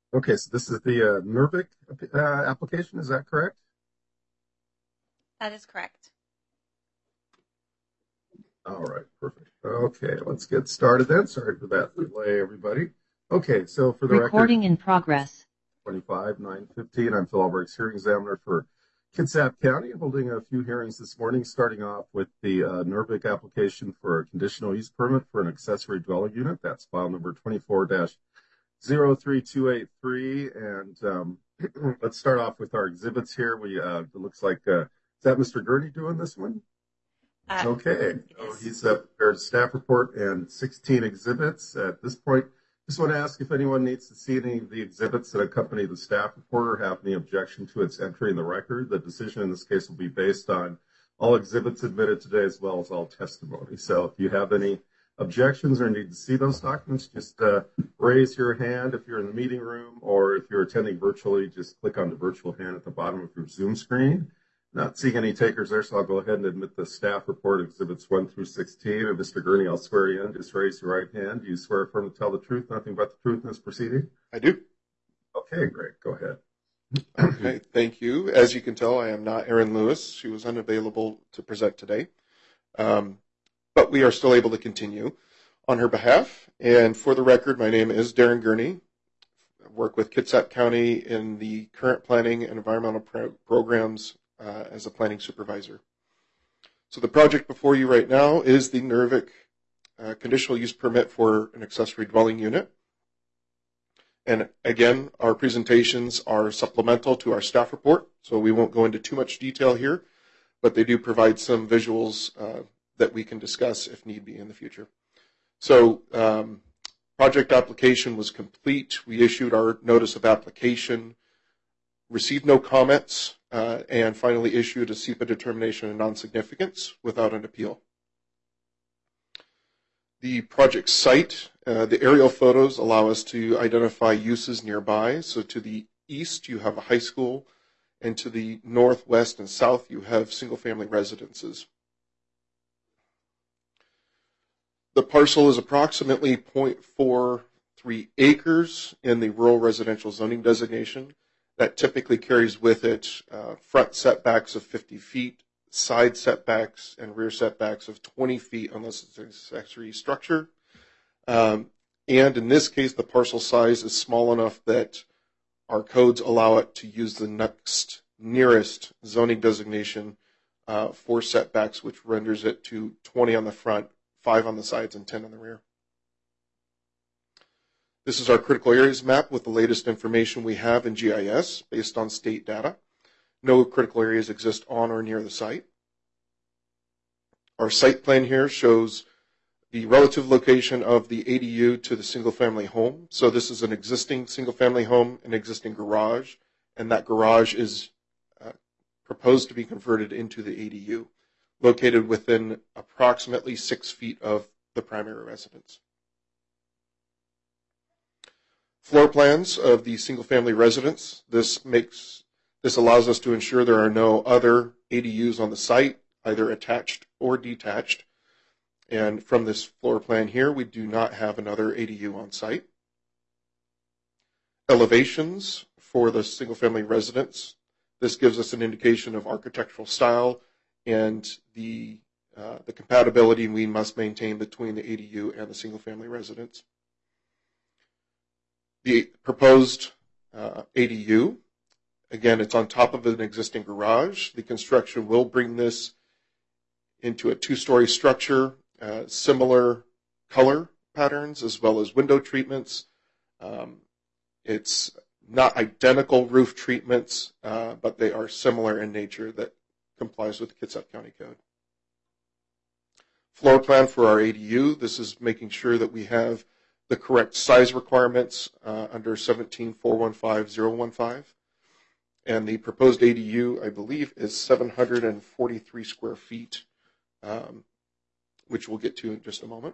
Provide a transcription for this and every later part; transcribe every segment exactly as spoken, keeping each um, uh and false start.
Okay, so this is the uh, Nervik uh, application, is that correct? That is correct. All right, perfect. Okay, let's get started then. Sorry for that delay, everybody. Okay, so for the record, Recording in progress. twenty-five nine fifteen, I'm Phil Alberts, hearing examiner for Kitsap County, holding a few hearings this morning, starting off with the uh, Nervik application for a conditional use permit for an accessory dwelling unit. That's file number twenty-four zero three two eight three. And um, let's start off with our exhibits here. We uh, It looks like, uh, is that Mister Gurney doing this one? Uh, Okay, it so is. he's uh, prepared a staff report and sixteen exhibits. At this point, just want to ask if anyone needs to see any of the exhibits that accompany the staff report or have any objection to its entry in the record. The decision in this case will be based on all exhibits admitted today as well as all testimony. So if you have any objections or need to see those documents, just uh, raise your hand if you're in the meeting room, or if you're attending virtually, just click on the virtual hand at the bottom of your Zoom screen. Not seeing any takers there, so I'll go ahead and admit the staff report exhibits one through sixteen. And Mister Gurney, I'll swear you in. Just raise your right hand. Do you swear affirm to tell the truth, nothing but the truth in this proceeding? I do. Okay, great. Go ahead. Okay, thank you. As you can tell, I am not Erin Lewis. She was unavailable to present today. Um, but we are still able to continue on her behalf. And for the record, my name is Darren Gurney. I work with Kitsap County in the current planning and environmental pro- programs uh, as a planning supervisor. So the project before you right now is the Nervik uh, conditional use permit for an accessory dwelling unit. And again, our presentations are supplemental to our staff report, so we won't go into too much detail here, but they do provide some visuals uh, that we can discuss if need be in the future. So um, project application was complete. We issued our notice of application, received no comments, uh, and finally issued a S E P A determination of non-significance without an appeal. The project site, uh, the aerial photos allow us to identify uses nearby. So to the east, you have a high school, and to the northwest and south, you have single-family residences. The parcel is approximately zero point four three acres in the rural residential zoning designation. That typically carries with it uh, front setbacks of fifty feet, side setbacks and rear setbacks of twenty feet unless it's an accessory structure. Um, and in this case, the parcel size is small enough that our codes allow it to use the next nearest zoning designation uh, for setbacks, which renders it to twenty on the front, five on the sides, and ten on the rear. This is our critical areas map with the latest information we have in G I S based on state data. No critical areas exist on or near the site. Our site plan here shows the relative location of the A D U to the single-family home. So this is an existing single-family home, an existing garage, and that garage is uh, proposed to be converted into the A D U, located within approximately six feet of the primary residence. Floor plans of the single-family residence. This makes this allows us to ensure there are no other A D Us on the site, either attached or detached. And from this floor plan here, we do not have another A D U on site. Elevations for the single-family residence. This gives us an indication of architectural style and the uh, the compatibility we must maintain between the A D U and the single-family residence. The proposed uh, A D U, again, it's on top of an existing garage. The construction will bring this into a two-story structure, uh, similar color patterns as well as window treatments. Um, it's not identical roof treatments, uh, but they are similar in nature that complies with the Kitsap County Code. Floor plan for our A D U. This is making sure that we have the correct size requirements uh, under seventeen four one five zero one five. And the proposed A D U, I believe, is seven hundred forty-three square feet, um, which we'll get to in just a moment.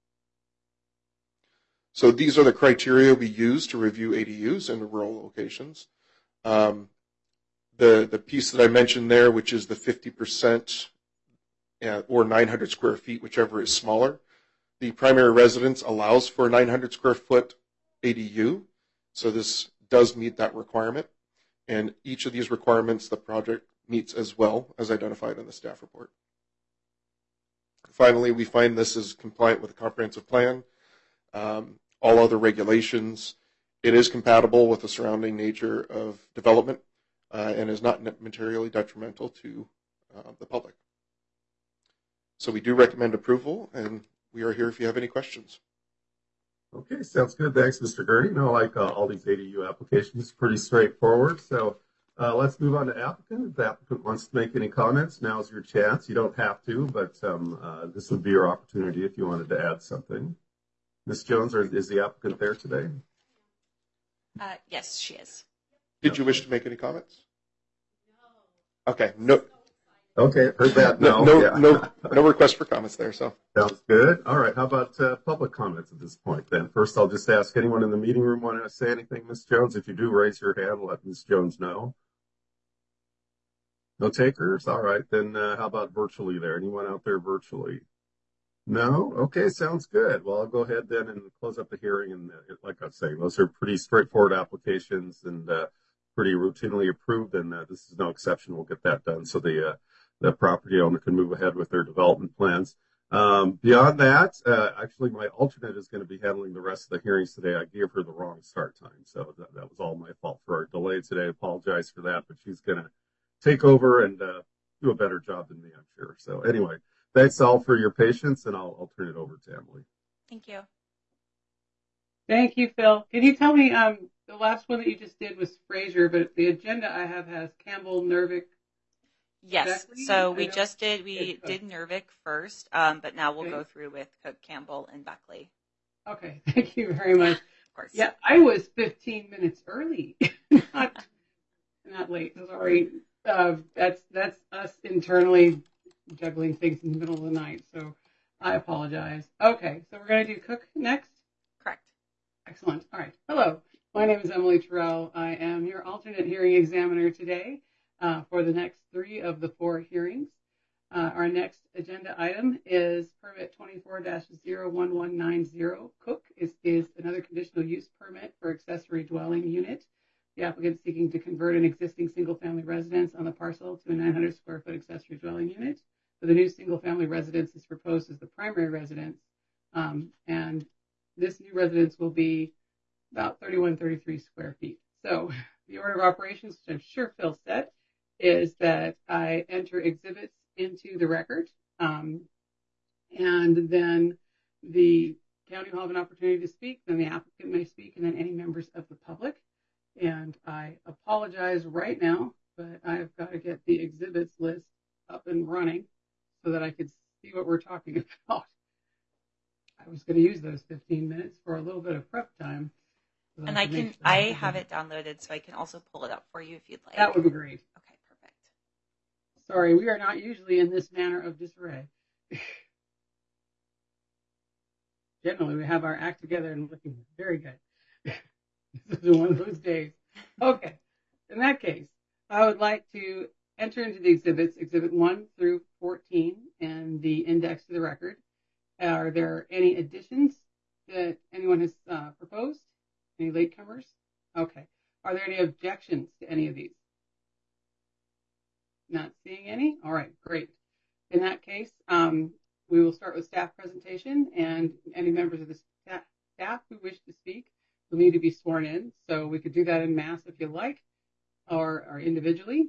So these are the criteria we use to review A D Us in rural locations. Um, the, the piece that I mentioned there, which is the fifty percent or nine hundred square feet, whichever is smaller, the primary residence allows for a nine hundred square foot A D U. So this does meet that requirement, and each of these requirements the project meets as well as identified in the staff report. Finally, we find this is compliant with the comprehensive plan, um, all other regulations. It is compatible with the surrounding nature of development uh, and is not materially detrimental to uh, the public. So we do recommend approval, and we are here if you have any questions. Okay, sounds good. Thanks, Mister Gurney. No, like uh, all these A D U applications, pretty straightforward. So uh, let's move on to applicant. If the applicant wants to make any comments, now's your chance. You don't have to, but um, uh, this would be your opportunity if you wanted to add something. Miz Jones, or is the applicant there today? Uh, yes, she is. Did you wish to make any comments? No. Okay, no. Okay, heard that. No, no, yeah. no, no request for comments there. So sounds good. All right. How about uh, public comments at this point? Then first, I'll just ask anyone in the meeting room want to say anything, Miz Jones. If you do, raise your hand. Let Miz Jones know. No takers. All right. Then uh, how about virtually? There, anyone out there virtually? No. Okay. Sounds good. Well, I'll go ahead then and close up the hearing. And uh, like I was saying, those are pretty straightforward applications and uh, pretty routinely approved. And uh, this is no exception. We'll get that done. So the uh, the property owner can move ahead with their development plans. Um, beyond that, uh, actually, my alternate is going to be handling the rest of the hearings today. I gave her the wrong start time, so that, that was all my fault for our delay today. I apologize for that, but she's going to take over and uh, do a better job than me, I'm sure. So anyway, thanks all for your patience, and I'll, I'll turn it over to Emily. Thank you. Thank you, Phil. Can you tell me, um, the last one that you just did was Fraser, but the agenda I have has Campbell, Nervik. Yes. Exactly. So we I know. just did, we Good. did Nervik first, um, but now we'll Okay. go through with Cook, Campbell, and Buckley. Okay, thank you very much. Of course. Yeah, I was fifteen minutes early, not, not late. Sorry. Uh, that's, that's us internally juggling things in the middle of the night, so I apologize. Okay, so we're going to do Cook next? Correct. Excellent. All right. Hello. My name is Emily Terrell. I am your alternate hearing examiner today uh, for the next three of the four hearings. Uh, our next agenda item is permit twenty-four dash zero one one nine zero. Cook is, is another conditional use permit for accessory dwelling unit. The applicant is seeking to convert an existing single-family residence on the parcel to a nine hundred square foot accessory dwelling unit. So the new single-family residence is proposed as the primary residence, um, and this new residence will be about thirty-one, thirty-three square feet. So the order of operations, which I'm sure Phil said, is that I enter exhibits into the record, um, and then the county will have an opportunity to speak, then the applicant may speak, and then any members of the public. And I apologize right now, but I've got to get the exhibits list up and running so that I could see what we're talking about. I was going to use those fifteen minutes for a little bit of prep time. So And I could make can, sure I that have it downloaded, so I can also pull it up for you if you'd like. That would be great. Okay, perfect. Sorry, we are not usually in this manner of disarray. Generally, we have our act together and looking very good. This is one of those days. Okay, in that case, I would like to enter into the exhibits, exhibit one through fourteen, and the index to the record. Are there any additions that anyone has uh, proposed? Any latecomers? Okay. Are there any objections to any of these? Not seeing any? All right, great. In that case, um, we will start with staff presentation, and any members of the staff, staff who wish to speak will need to be sworn in. So we could do that in mass if you like, or, or individually.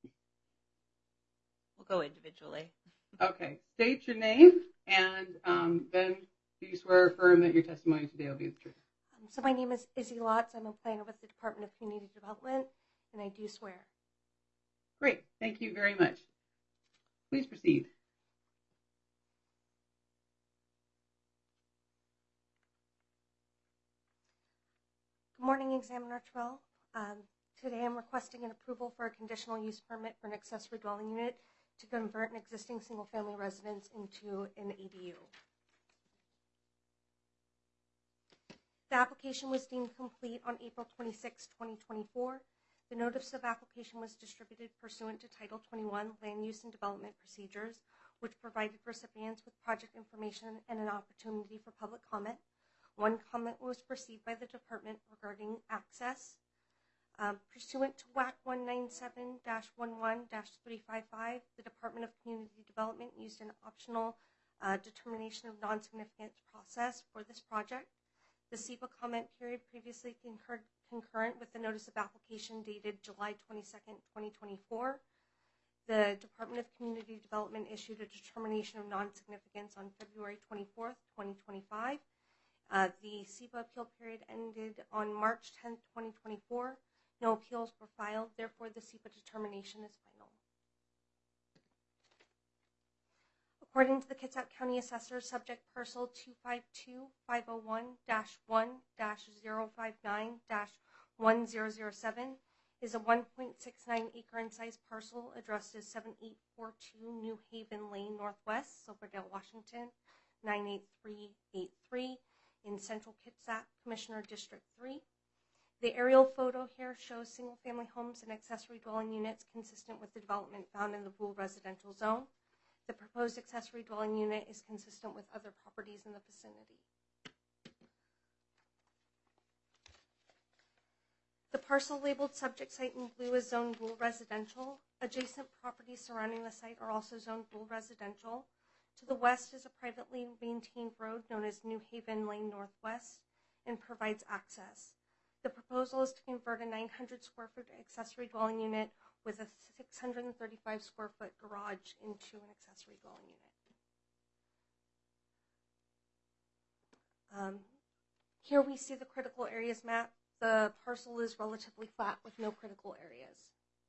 We'll go individually. Okay, state your name, and um, then do you swear or affirm that your testimony today will be the truth? Um, so my name is Izzy Lotz. I'm a planner with the Department of Community Development, and I do swear. Great, thank you very much. Please proceed. Good morning, Examiner Terrell. Um, today I'm requesting an approval for a conditional use permit for an accessory dwelling unit to convert an existing single-family residence into an A D U. The application was deemed complete on April twenty-sixth, twenty twenty-four. The notice of application was distributed pursuant to Title twenty-one Land Use and Development Procedures, which provided recipients with project information and an opportunity for public comment. One comment was received by the department regarding access. Um, pursuant to W A C one ninety-seven dash eleven dash three fifty-five, the Department of Community Development used an optional uh, determination of non-significance process for this project. The S E P A comment period previously concurred, concurrent with the notice of application dated July twenty-second, twenty twenty-four. The Department of Community Development issued a determination of non-significance on February twenty-fourth, twenty twenty-five. Uh, the S E P A appeal period ended on March tenth, twenty twenty-four. No appeals were filed, therefore the S E P A determination is final. According to the Kitsap County Assessor, subject parcel two five two five oh one dash one dash zero five nine dash one zero zero seven is a one point six nine acre in size parcel addressed as seven eight four two New Haven Lane Northwest, Silverdale, Washington, nine eight three eight three in Central Kitsap, Commissioner District three. The aerial photo here shows single-family homes and accessory dwelling units consistent with the development found in the rural residential zone. The proposed accessory dwelling unit is consistent with other properties in the vicinity. The parcel labeled subject site in blue is zoned rural residential. Adjacent properties surrounding the site are also zoned rural residential. To the west is a privately maintained road known as New Haven Lane Northwest and provides access. The proposal is to convert a nine hundred square foot accessory dwelling unit with a six hundred thirty-five square foot garage into an accessory dwelling unit. Um, here we see the critical areas map. The parcel is relatively flat with no critical areas.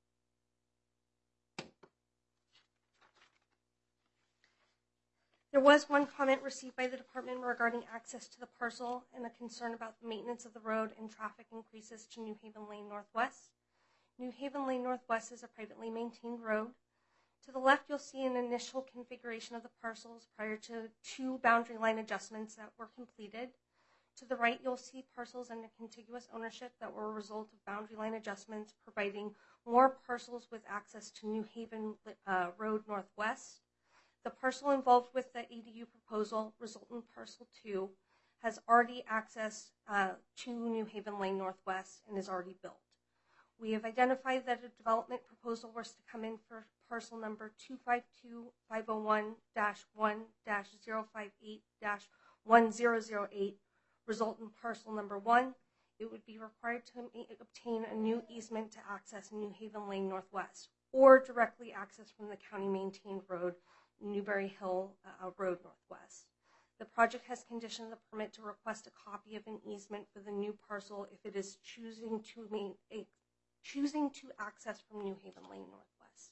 There was one comment received by the department regarding access to the parcel and a concern about the maintenance of the road and traffic increases to New Haven Lane Northwest. New Haven Lane Northwest is a privately maintained road. To the left, you'll see an initial configuration of the parcels prior to two boundary line adjustments that were completed. To the right, you'll see parcels under contiguous ownership that were a result of boundary line adjustments, providing more parcels with access to New Haven uh, Road Northwest. The parcel involved with the A D U proposal, resultant parcel two, has already access uh, to New Haven Lane Northwest and is already built. We have identified that a development proposal was to come in for parcel number two five two five oh one dash one dash zero five eight dash one zero zero eight, resultant parcel number one. It would be required to obtain a new easement to access New Haven Lane Northwest or directly access from the county maintained road, Newberry Hill uh, Road Northwest. The project has conditioned the permit to request a copy of an easement for the new parcel if it is choosing to main, a, choosing to access from New Haven Lane Northwest.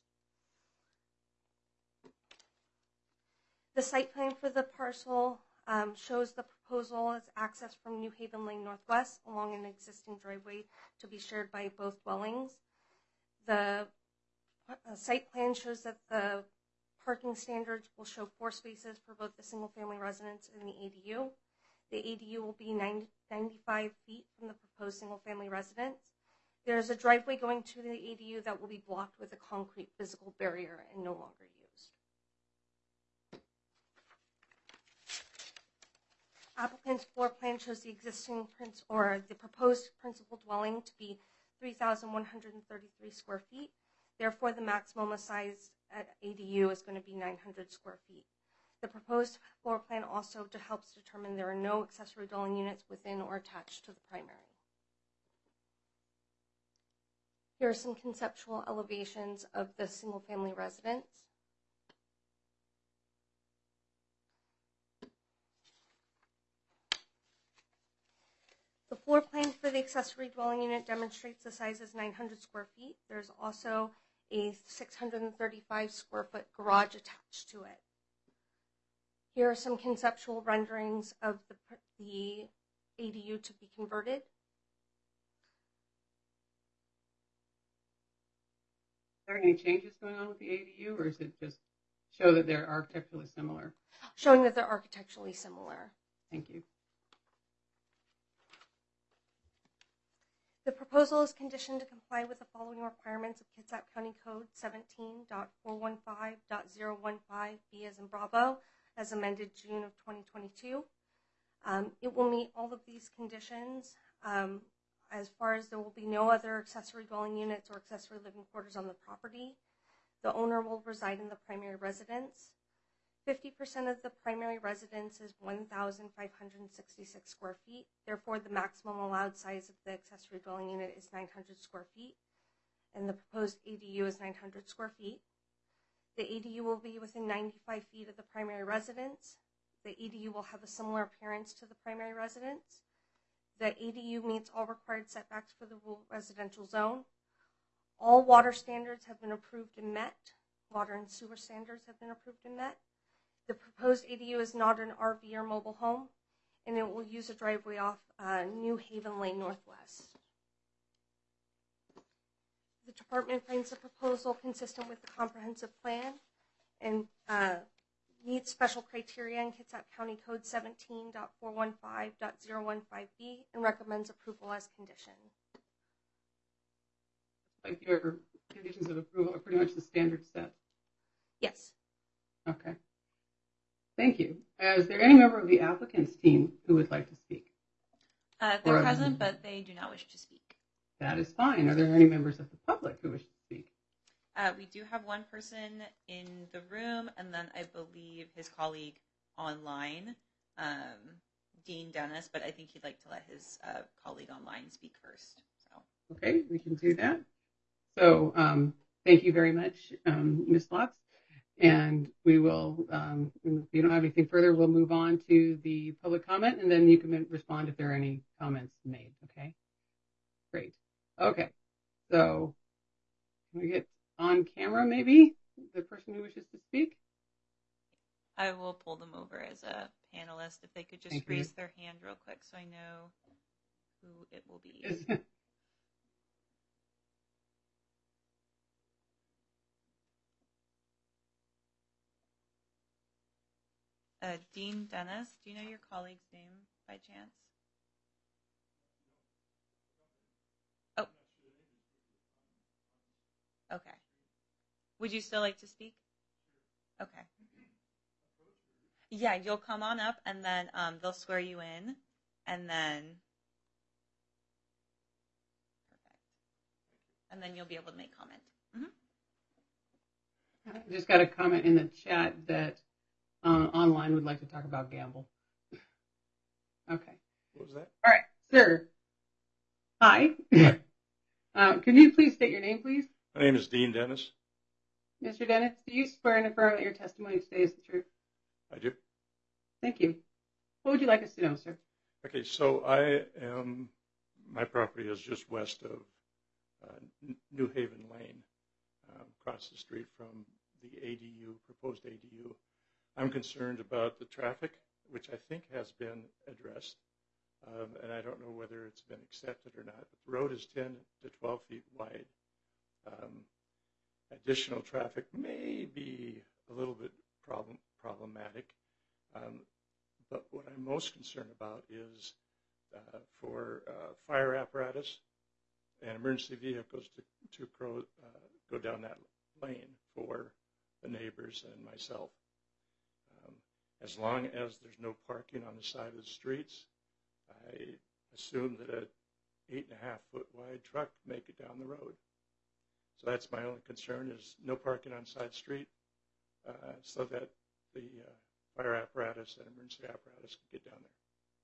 The site plan for the parcel um, shows the proposal as access from New Haven Lane Northwest along an existing driveway to be shared by both dwellings. The uh, site plan shows that the parking standards will show four spaces for both the single-family residence and the A D U. The A D U will be ninety, ninety-five feet from the proposed single-family residence. There is a driveway going to the A D U that will be blocked with a concrete physical barrier and no longer used. Applicant's floor plan shows the existing prince or the proposed principal dwelling to be three thousand one hundred thirty-three square feet. Therefore, the maximum size at A D U is going to be nine hundred square feet. The proposed floor plan also to helps determine there are no accessory dwelling units within or attached to the primary. Here are some conceptual elevations of the single-family residence. The floor plan for the accessory dwelling unit demonstrates the size is nine hundred square feet. There's also a six hundred thirty-five square foot garage attached to it. Here are some conceptual renderings of the, the A D U to be converted. Are there any changes going on with the A D U, or is it just show that they're architecturally similar? Showing that they're architecturally similar. Thank you. The proposal is conditioned to comply with the following requirements of Kitsap County Code seventeen point four one five point zero one five B as in Bravo, as amended June of twenty twenty-two. Um, it will meet all of these conditions. Um, as far as there will be no other accessory dwelling units or accessory living quarters on the property. The owner will reside in the primary residence. fifty percent of the primary residence is one thousand five hundred sixty-six square feet. Therefore, the maximum allowed size of the accessory dwelling unit is nine hundred square feet, and the proposed A D U is nine hundred square feet. The A D U will be within ninety-five feet of the primary residence. The A D U will have a similar appearance to the primary residence. The A D U meets all required setbacks for the rural residential zone. All water standards have been approved and met. Water and sewer standards have been approved and met. The proposed A D U is not an R V or mobile home, and it will use a driveway off uh, New Haven Lane Northwest. The department finds the proposal consistent with the comprehensive plan and uh, meets special criteria in Kitsap County Code seventeen point four one five point zero one five B and recommends approval as condition. Like your conditions of approval are pretty much the standard set. Yes. Okay. Thank you. Uh, is there any member of the applicant's team who would like to speak? Uh, they're Or- present, but they do not wish to speak. That is fine. Are there any members of the public who wish to speak? Uh, we do have one person in the room, and then I believe his colleague online, um, Dean Dennis, but I think he'd like to let his uh, colleague online speak first. So. Okay, we can do that. So um, thank you very much, um, Miz Lotz. And we will, um, if you don't have anything further, we'll move on to the public comment, and then you can respond if there are any comments made, okay? Great. Okay, so can we get on camera, maybe, the person who wishes to speak? I will pull them over as a panelist. If they could just Thank you. raise their hand real quick so I know who it will be. Is- Uh, Dean Dennis, do you know your colleague's name by chance? Oh. Okay. Would you still like to speak? Okay. Yeah, you'll come on up, and then um, they'll swear you in, and then perfect, and then you'll be able to make comment. Mm-hmm. I just got a comment in the chat that uh, online would like to talk about Gamble. Okay. What was that? All right, sir. Hi. uh, can you please state your name, please? My name is Dean Dennis. Mister Dennis, do you swear and affirm that your testimony today is the truth? I do. Thank you. What would you like us to know, sir? Okay, so I am, my property is just west of uh, New Haven Lane, um, across the street from the A D U, proposed A D U. I'm concerned about the traffic, which I think has been addressed, um, and I don't know whether it's been accepted or not. But the road is ten to twelve feet wide. Um, additional traffic may be a little bit problem, problematic, um, but what I'm most concerned about is uh, for uh, fire apparatus and emergency vehicles to, to grow, uh, go down that lane for the neighbors and myself. Um, as long as there's no parking on the side of the streets, I assume that an eight and a half foot wide truck can make it down the road. So that's my only concern, is no parking on side street, uh, so that the uh, fire apparatus and emergency apparatus can get down there.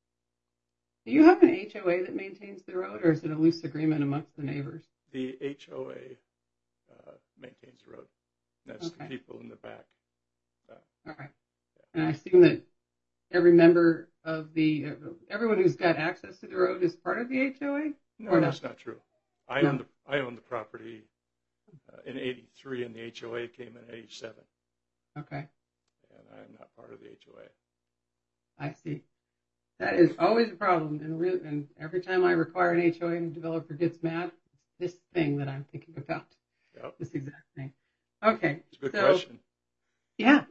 Do you have an H O A that maintains the road, or is it a loose agreement amongst the neighbors? The H O A uh, maintains the road. That's Okay. the people in the back. Uh, All right. And I assume that every member of the, uh, everyone who's got access to the road is part of the H O A? no, Or that's not? not true. I No. own the I own the property uh, in eighty-three, and the H O A came in eighty-seven, Okay. and I'm not part of the H O A. I see. That is always a problem. And, re- and every time I require an H O A and a developer gets mad, it's this thing that I'm thinking about. Yep. This exact thing. Okay. It's a good so, question. Yeah.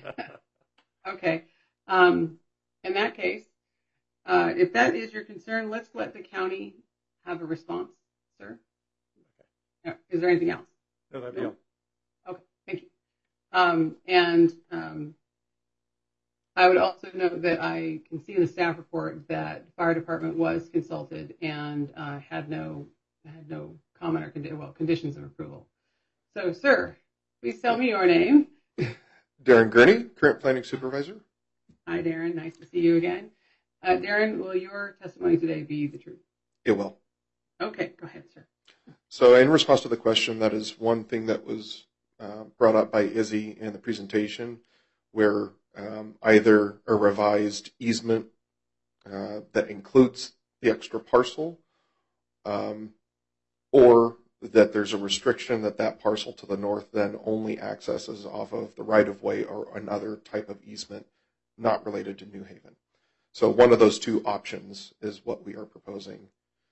Okay. Um, in that case, uh, if that is your concern, let's let the county have a response, sir. Okay. Is there anything else? No, that'd be No? all. Okay. Thank you. Um, and um, I would also note that I can see in the staff report that the fire department was consulted and uh, had no had no comment or condi- well conditions of approval. So, sir, please tell me your name. Darren Gurney, current planning supervisor. Hi, Darren. Nice to see you again. Uh, Darren, will your testimony today be the truth? It will. Okay, go ahead, sir. So in response to the question, that is one thing that was uh, brought up by Izzy in the presentation, where um, either a revised easement uh, that includes the extra parcel, um, or that there's a restriction that that parcel to the north then only accesses off of the right-of-way or another type of easement not related to New Haven. So one of those two options is what we are proposing.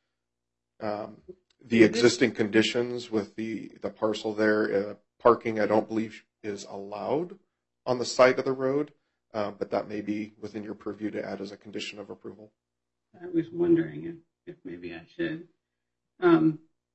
Um, the existing conditions with the, the parcel there, uh, parking I don't believe is allowed on the side of the road, uh, but that may be within your purview to add as a condition of approval. I was wondering if, if maybe I should. Um,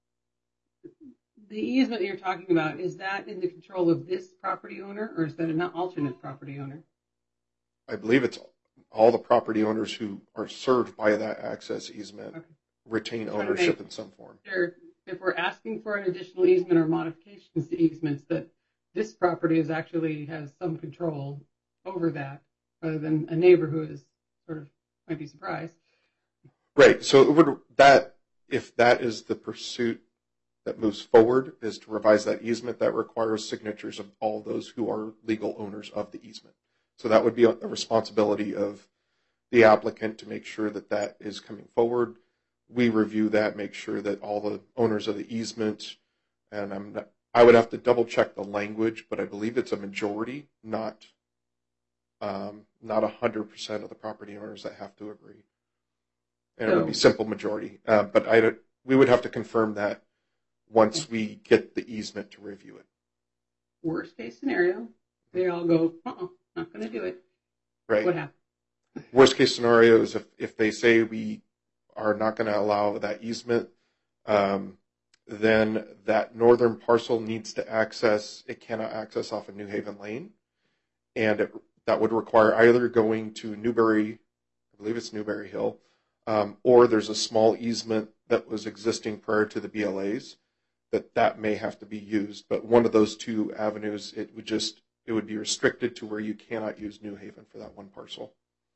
the easement you're talking about, is that in the control of this property owner, or is that an alternate property owner? I believe it's all the property owners who are served by that access easement Okay. retain Trying to ownership make in some form. sure if we're asking for an additional easement or modifications to easements, that this property is actually has some control over that, rather than a neighbor who is sort of might be surprised. Right. So it would that if that is the pursuit that moves forward is to revise that easement, that requires signatures of all those who are legal owners of the easement. So that would be a responsibility of the applicant to make sure that that is coming forward. We review that, make sure that all the owners of the easement, and I'm not, I would have to double check the language, but I believe it's a majority, not um, not a hundred percent of the property owners that have to agree. And it would be simple majority, uh, but I we would have to confirm that once we get the easement to review it. Worst case scenario, they all go, uh-uh, not going to do it. Right. What happens? Worst case scenario is if, if they say we are not going to allow that easement, um, then that northern parcel needs to access, it cannot access off of New Haven Lane. And it, that would require either going to Newberry, I believe it's Newberry Hill, um, or there's a small easement that was existing prior to the B L As that that may have to be used. But one of those two avenues, it would just, it would be restricted to where you cannot use New Haven for that one parcel.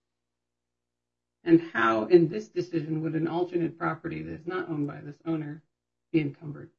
And how, in this decision, would an alternate property that is not owned by this owner be encumbered?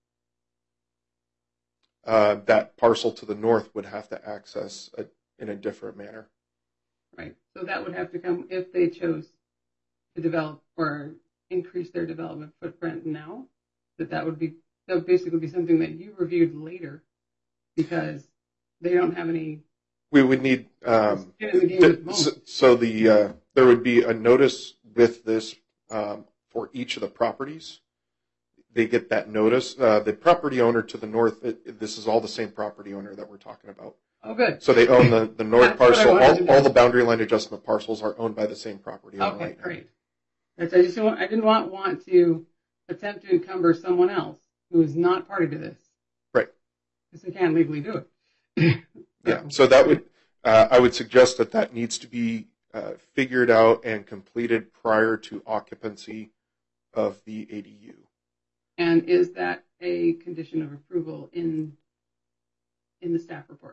Uh, that parcel to the north would have to access a, in a different manner. Right. So that would have to come if they chose to develop or increase their development footprint now. That that would be that would basically be something that you reviewed later, because they don't have any. We would need um, skin in the game at the so, moment. so the uh, there would be a notice with this um, for each of the properties. They get that notice. Uh, the property owner to the north, it, this is all the same property owner that we're talking about. Oh, good. So they own the, the north That's what I parcel. wanted to All, know. all the boundary line adjustment parcels are owned by the same property owner. Okay, right now. great. That's, I just want, I didn't want want to attempt to encumber someone else who is not party to this. Right. Because they can't legally do it. Yeah. So that would, uh, I would suggest that that needs to be uh, figured out and completed prior to occupancy of the A D U. And is that a condition of approval in in the staff report?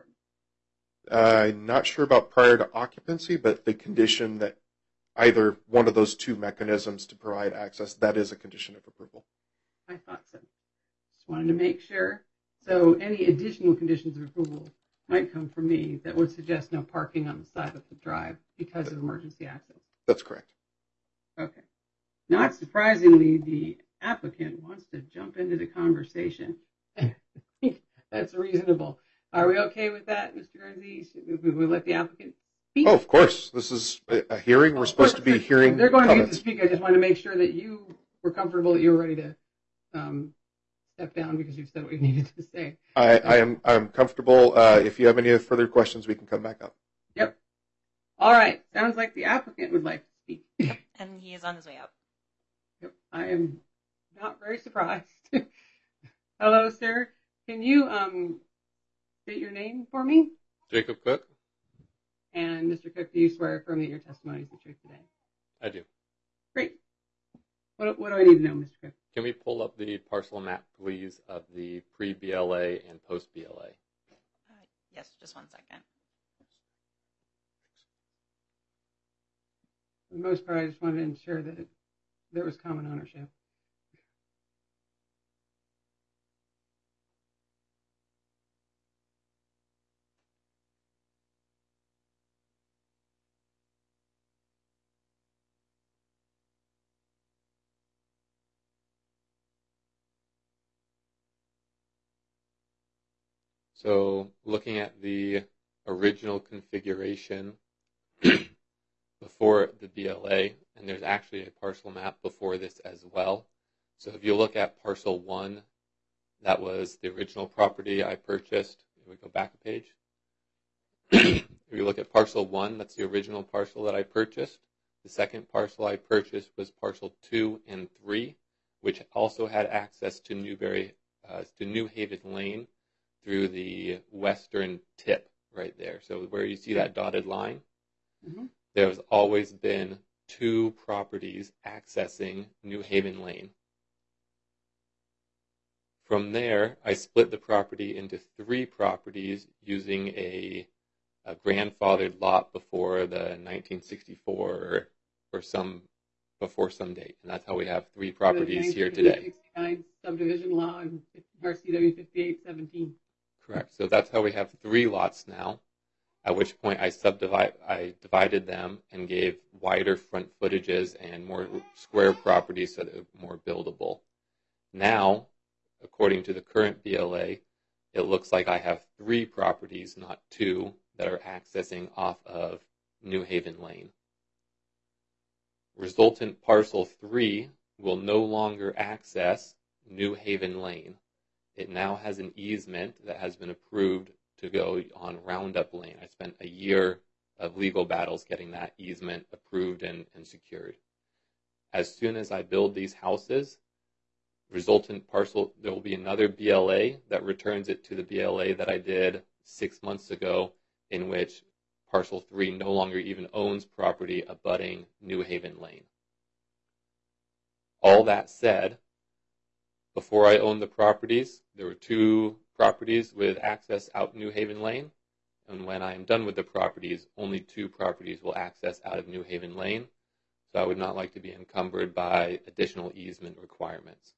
Uh, I'm not sure about prior to occupancy, but the condition that either one of those two mechanisms to provide access, that is a condition of approval. I thought so. Just wanted to make sure. So any additional conditions of approval might come from me that would suggest no parking on the side of the drive because of emergency access. That's correct. Okay. Not surprisingly, the applicant wants to jump into the conversation. I think that's reasonable. Are we okay with that, Mister Guernsey? Should we let the applicant speak? Oh, of course. This is a a hearing. We're supposed to be hearing They're going to get to comments. speak. I just want to make sure that you were comfortable that you were ready to um, step down because you've said what you needed to say. I, I am I'm comfortable. Uh, if you have any further questions, we can come back up. Yep. All right. Sounds like the applicant would like to speak. And he is on his way out. Yep. I am not very surprised. Hello, sir. Can you um state your name for me? Jacob Cook. And Mister Cook, do you swear or affirm that your testimony is the truth today? I do. Great. What, what do I need to know, Mister Cook? Can we pull up the parcel map, please, of the pre-B L A and post-B L A? Uh, yes, just one second. For the most part, I just wanted to ensure that there was common ownership. So looking at the original configuration before the B L A, and there's actually a parcel map before this as well. So if you look at parcel one, that was the original property I purchased. If we go back a page. If you look at parcel one, that's the original parcel that I purchased. The second parcel I purchased was parcel two and three, which also had access to Newberry, uh, to New Haven Lane through the western tip right there. So where you see that dotted line, Mm-hmm. there's always been two properties accessing New Haven Lane. From there, I split the property into three properties using a, a grandfathered lot before the nineteen sixty-four or, or some before some date, and that's how we have three properties here today. sixty-nine subdivision law and R C W fifty-eight seventeen. Correct. So that's how we have three lots now. At which point I subdivide, I divided them and gave wider front footages and more square properties so that they're more buildable. Now, according to the current B L A, it looks like I have three properties, not two, that are accessing off of New Haven Lane. Resultant parcel three will no longer access New Haven Lane. It now has an easement that has been approved to go on Roundup Lane. I spent a year of legal battles getting that easement approved and, and secured. As soon as I build these houses, resultant parcel, there will be another B L A that returns it to the B L A that I did six months ago, in which parcel three no longer even owns property abutting New Haven Lane. All that said, before I owned the properties, there were two properties with access out New Haven Lane. And when I am done with the properties, only two properties will access out of New Haven Lane. So I would not like to be encumbered by additional easement requirements.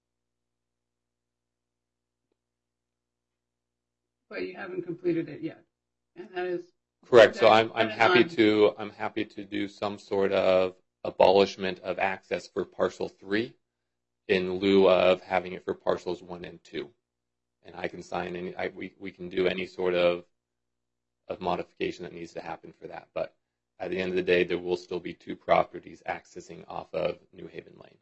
But you haven't completed it yet. And that is correct. So I'm that I'm is happy on- to I'm happy to do some sort of abolishment of access for parcel three in lieu of having it for parcels one and two. And I can sign any, I, we, we can do any sort of, of modification that needs to happen for that. But at the end of the day, there will still be two properties accessing off of New Haven Lane.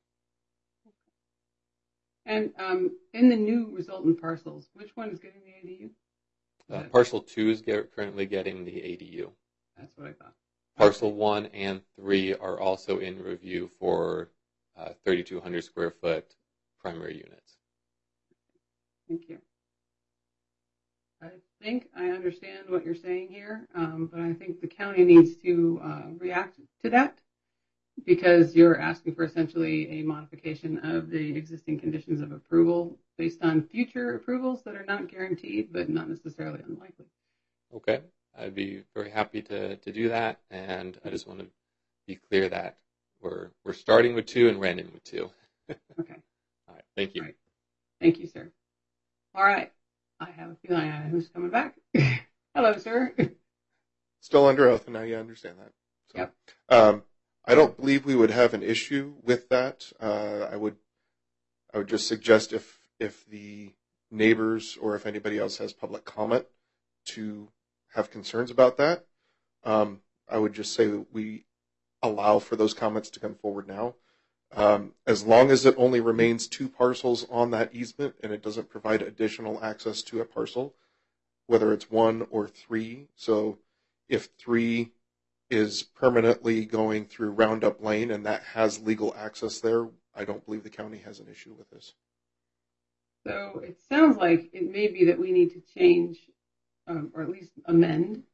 And um, in the new resultant parcels, which one is getting the A D U? Uh, parcel two is get, currently getting the A D U. That's what I thought. Parcel one and three are also in review for uh, thirty-two hundred square foot primary units. Thank you. I think I understand what you're saying here, um, but I think the county needs to uh, react to that because you're asking for essentially a modification of the existing conditions of approval based on future approvals that are not guaranteed, but not necessarily unlikely. Okay, I'd be very happy to, to do that, and I just want to be clear that we're we're starting with two and we're ending with two. Okay. All right, thank you. All right. Thank you, sir. All right. I have a feeling I know who's coming back. Hello, sir. Still under oath, and now you understand that. So, Yep. Um, I don't believe we would have an issue with that. Uh, I would, I would just suggest if if the neighbors or if anybody else has public comment to have concerns about that, um, I would just say we allow for those comments to come forward now. Um, as long as it only remains two parcels on that easement and it doesn't provide additional access to a parcel, whether it's one or three. So if three is permanently going through Roundup Lane and that has legal access there, I don't believe the county has an issue with this. So it sounds like it may be that we need to change um, or at least amend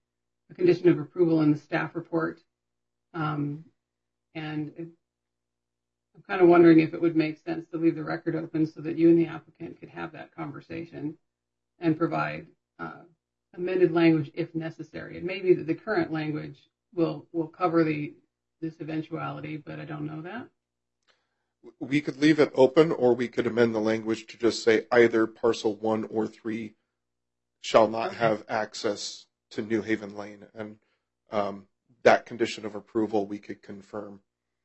a condition of approval in the staff report. Um, and it, I'm kind of wondering if it would make sense to leave the record open so that you and the applicant could have that conversation and provide uh, amended language if necessary. It may be that the current language will will cover the this eventuality, but I don't know that. We could leave it open, or we could amend the language to just say either parcel one or three shall not Okay. have access to New Haven Lane. And um, that condition of approval we could confirm,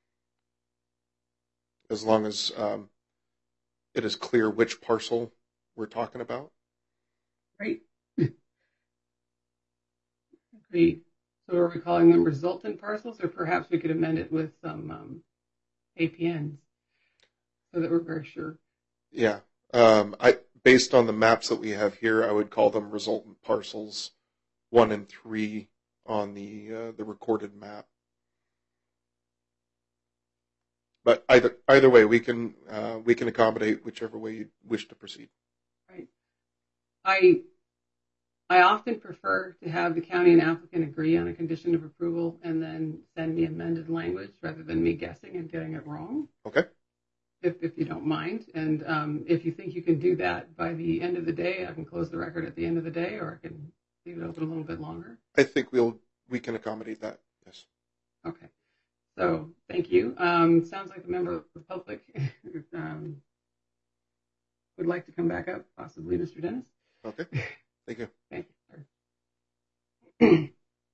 as long as um, it is clear which parcel we're talking about. Right. Agreed. So are we calling them resultant parcels, or perhaps we could amend it with some um, A P Ns so that we're very sure? Yeah. Um, I based on the maps that we have here, I would call them resultant parcels one and three on the uh, the recorded map. But either either way, we can uh, we can accommodate whichever way you wish to proceed. Right. I I often prefer to have the county and applicant agree on a condition of approval and then send me amended language rather than me guessing and getting it wrong. Okay. If if you don't mind, and um, if you think you can do that by the end of the day, I can close the record at the end of the day, or I can leave it open a little bit longer. I think we'll we can accommodate that. Yes. Okay. So thank you. Um, sounds like a member of the public um, would like to come back up, possibly Mister Dennis. Okay. Thank you. Thank you, sir.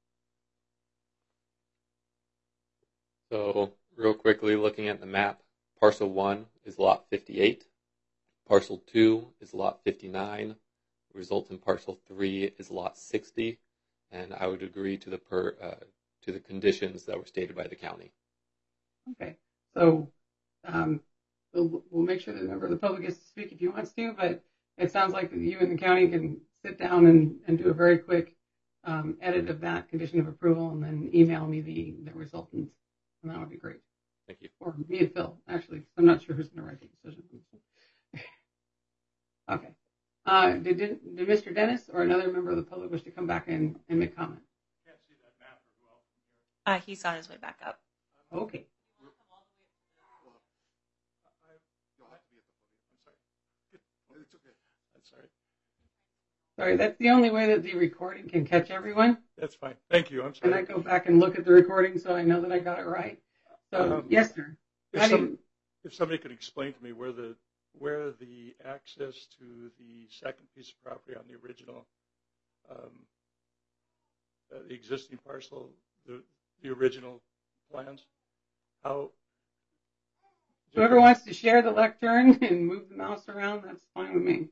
So real quickly, looking at the map, parcel one is lot fifty-eight, parcel two is lot fifty-nine, resultant parcel three is lot sixty, and I would agree to the per uh, to the conditions that were stated by the county. Okay. So um, we'll, we'll make sure that a member of the public gets to speak if he wants to, but it sounds like you and the county can sit down and, and do a very quick um, edit of that condition of approval and then email me the, the resultant, and that would be great. Thank you. Or me and Phil, actually, 'cause I'm not sure who's going to write the decision. Okay. Uh, did, did did Mister Dennis or another member of the public wish to come back and, and make comment? Uh, he's on his way back up. Okay. Sorry. Sorry, that's the only way that the recording can catch everyone. That's fine. Thank you. I'm And sorry. I go back and look at the recording so I know that I got it right. So, Um, yes, sir. If, How do some, you- if somebody could explain to me where the where the access to the second piece of property on the original, um, uh, the existing parcel, the the original plans, how. Whoever wants to share the lectern and move the mouse around, that's fine with me.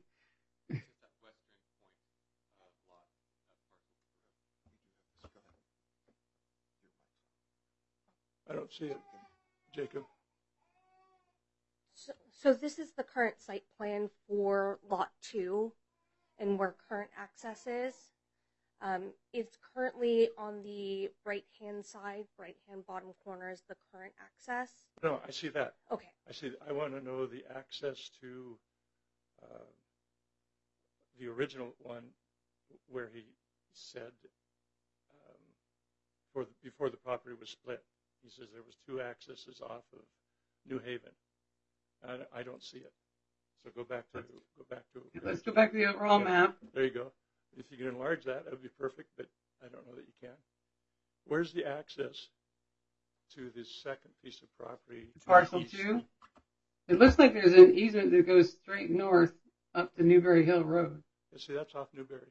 I don't see it, Jacob. So, so this is the current site plan for lot two and where current access is. Um, it's currently on the right-hand side, right-hand bottom corner is the current access. No, I see that. Okay. I see. I want to know the access to uh, the original one where he said um, for the, before the property was split. He says there was two accesses off of New Haven. I, I don't see it. So go back to go back to. Let's go back to the overall Yeah. map. There you go. If you can enlarge that, that would be perfect. But I don't know that you can. Where's the access to this second piece of property? to the Parcel east? two. It looks like there's an easement that goes straight north up to Newberry Hill Road. Yeah, see, that's off Newberry.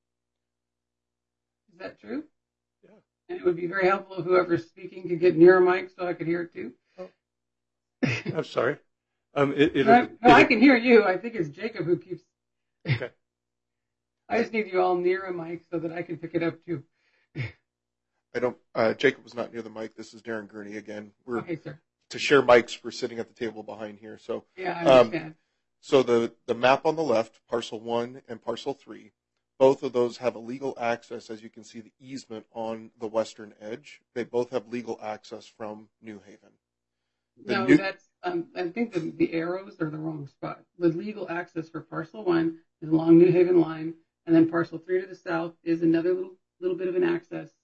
Is that true? Yeah. And it would be very helpful if whoever's speaking could get near a mic so I could hear it too. Oh. I'm sorry. Um, it, it, no, it, no, I it- can hear you. I think it's Jacob who keeps. Okay. I just need you all near a mic so that I can pick it up too. I don't. Uh, Jacob was not near the mic. This is Darren Gurney again. We're Okay, sir. to share mics. We're sitting at the table behind here. So, Yeah, I Um, understand. so the the map on the left, parcel one and parcel three, both of those have a legal access. As you can see, the easement on the western edge. They both have legal access from New Haven. The No, new- that's. Um, I think the, the arrows are the wrong spot. The legal access for parcel one is along New Haven line, and then parcel three to the south is another little little bit of an access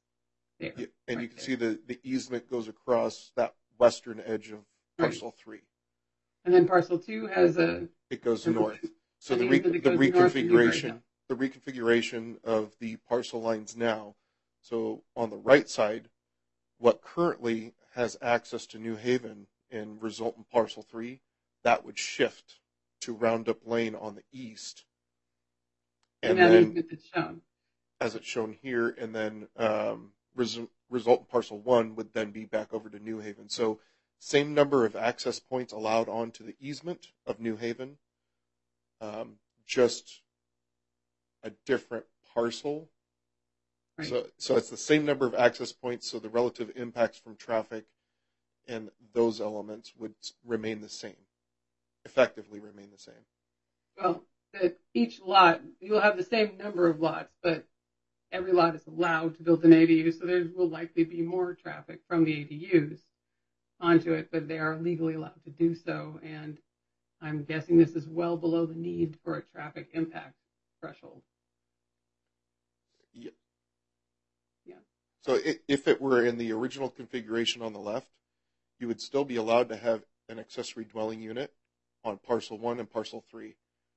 And Right you can there. see the, the easement goes across that western edge of parcel three. And then parcel two has a It goes There's a- north. So an the, re, easement the that goes north and you right reconfiguration, down. the reconfiguration of the parcel lines now. So on the right side, what currently has access to New Haven and resultant parcel three, that would shift to Roundup Lane on the east. and, And that then, easement that's shown. as it's shown here, and then um, res, resultant parcel one would then be back over to New Haven. So same number of access points allowed onto the easement of New Haven, um, just a different parcel. Right. So, so it's the same number of access points, so the relative impacts from traffic and those elements would remain the same, effectively remain the same. Well, that each lot, you'll have the same number of lots, but every lot is allowed to build an A D U, so there will likely be more traffic from the A D Us onto it, but they are legally allowed to do so, and I'm guessing this is well below the need for a traffic impact threshold. Yeah. Yeah. So it, if it were in the original configuration on the left, you would still be allowed to have an accessory dwelling unit on parcel one and parcel three.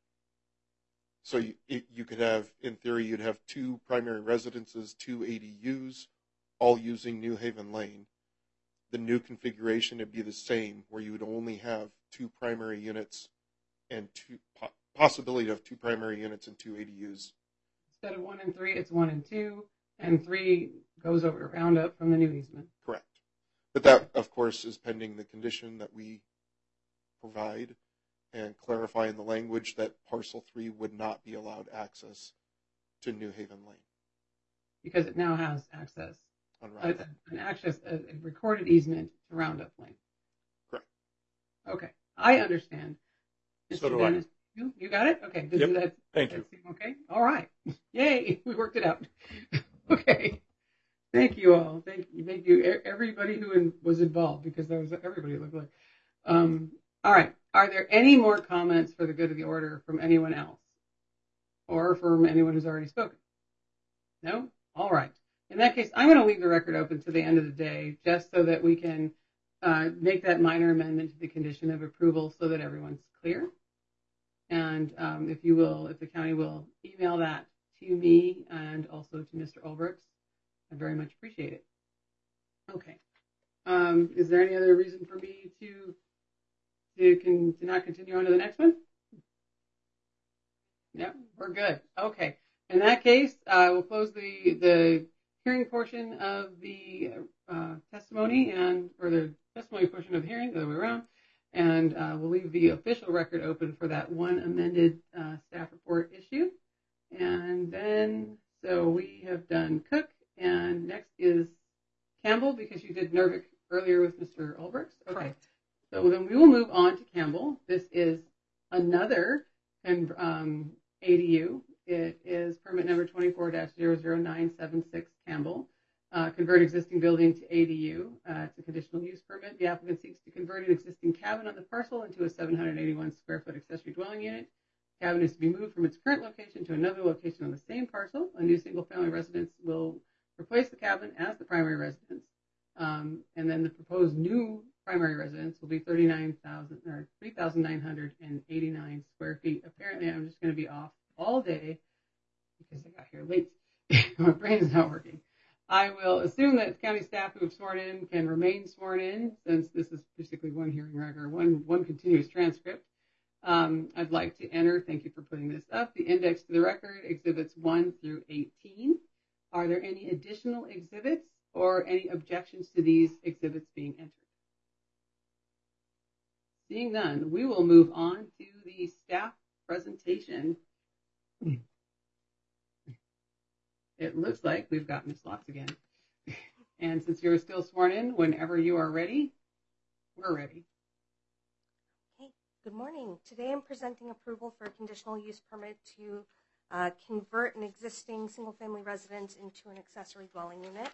So you, it, you could have, in theory, you'd have two primary residences, two A D Us, all using New Haven Lane. The new configuration would be the same, where you would only have two primary units and two po- possibility of two primary units and two A D Us. Instead of one and three, it's one and two, and three goes over to Roundup from the new easement. Correct. But that, of course, is pending the condition that we provide and clarifying the language that parcel three would not be allowed access to New Haven Lane. Because it now has access, On uh, Roundup. an access, a, a recorded easement to Roundup Lane. Correct. Okay, I understand. So Mister do I. Dennis, you, you got it? Okay, did Yep. you that? Thank that you. seem okay? All right. Yay, we worked it out. Okay. Thank you all. Thank you. Thank you, e- everybody who in, was involved, because there was everybody it looked like. Um, all right. Are there any more comments for the good of the order from anyone else? Or from anyone who's already spoken? No? All right. In that case, I'm going to leave the record open to the end of the day, just so that we can uh, make that minor amendment to the condition of approval so that everyone's clear. And um, if you will, if the county will email that to me and also to Mister Ulbrichts, I very much appreciate it. Okay. Um, is there any other reason for me to to, can, to not continue on to the next one? Yeah, we're good. Okay. In that case, uh, we'll close the the hearing portion of the uh, testimony and or the testimony portion of the hearing, the other way around, and uh, we'll leave the official record open for that one amended uh, staff report issue. And then, so we have done Cook, and next is Campbell, because you did Nervik earlier with Mister Ulbrichts. Okay. Correct. So then we will move on to Campbell. This is another um, A D U. It is permit number twenty-four dash zero zero nine seven six Campbell. Uh, convert existing building to A D U. Uh, it's a conditional use permit. The applicant seeks to convert an existing cabin on the parcel into a seven hundred eighty-one square foot accessory dwelling unit. The cabin is to be moved from its current location to another location on the same parcel. A new single family residence will replace the cabin as the primary residence. Um, and then the proposed new primary residence will be thirty-nine thousand or three thousand nine hundred eighty-nine square feet. Apparently, I'm just going to be off all day because I got here late. My brain is not working. I will assume that county staff who have sworn in can remain sworn in, since this is basically one hearing record, one one continuous transcript. Um, I'd like to enter, thank you for putting this up, the index to the record, exhibits one through eighteen. Are there any additional exhibits or any objections to these exhibits being entered? Seeing none, we will move on to the staff presentation. It looks like we've got Miz Locks again. And since you're still sworn in, whenever you are ready, we're ready. Okay, good morning. Today I'm presenting approval for a conditional use permit to uh, convert an existing single-family residence into an accessory dwelling unit.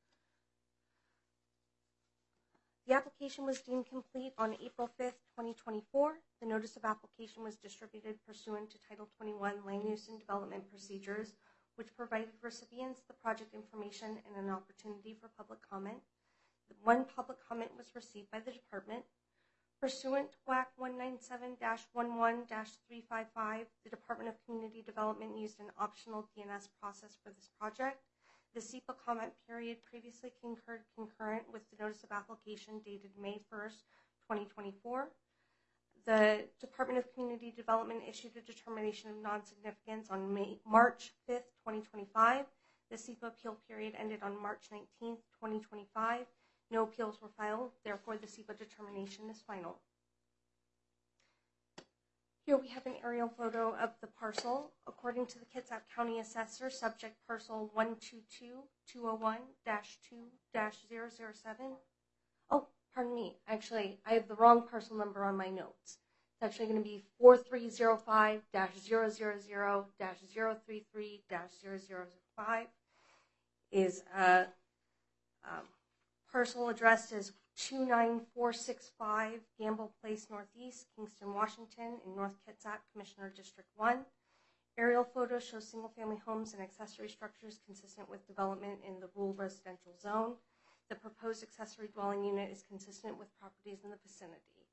The application was deemed complete on April fifth, twenty twenty-four. The notice of application was distributed pursuant to Title twenty-one Land Use and Development Procedures, which provided recipients the project information and an opportunity for public comment. One public comment was received by the department. Pursuant to W A C one ninety-seven dash eleven dash three fifty-five, the Department of Community Development used an optional D N S process for this project. The S E P A comment period previously concurred concurrent with the notice of application dated May first, twenty twenty-four. The Department of Community Development issued a determination of non-significance on May, March fifth, twenty twenty-five. The S E P A appeal period ended on March nineteenth, twenty twenty-five. No appeals were filed, therefore the S E P A determination is final. Here we have an aerial photo of the parcel. According to the Kitsap County Assessor, subject parcel one two two, two oh one dash two dash zero zero seven. Oh, pardon me. Actually, I have the wrong parcel number on my notes. It's actually going to be four three zero five dash zero zero zero dash zero three three dash zero zero five. Is a um, parcel addressed as two nine four six five Gamble Place Northeast, Kingston, Washington, in North Kitsap, Commissioner District one. Aerial photo shows single-family homes and accessory structures consistent with development in the rural residential zone. The proposed accessory dwelling unit is consistent with properties in the vicinity.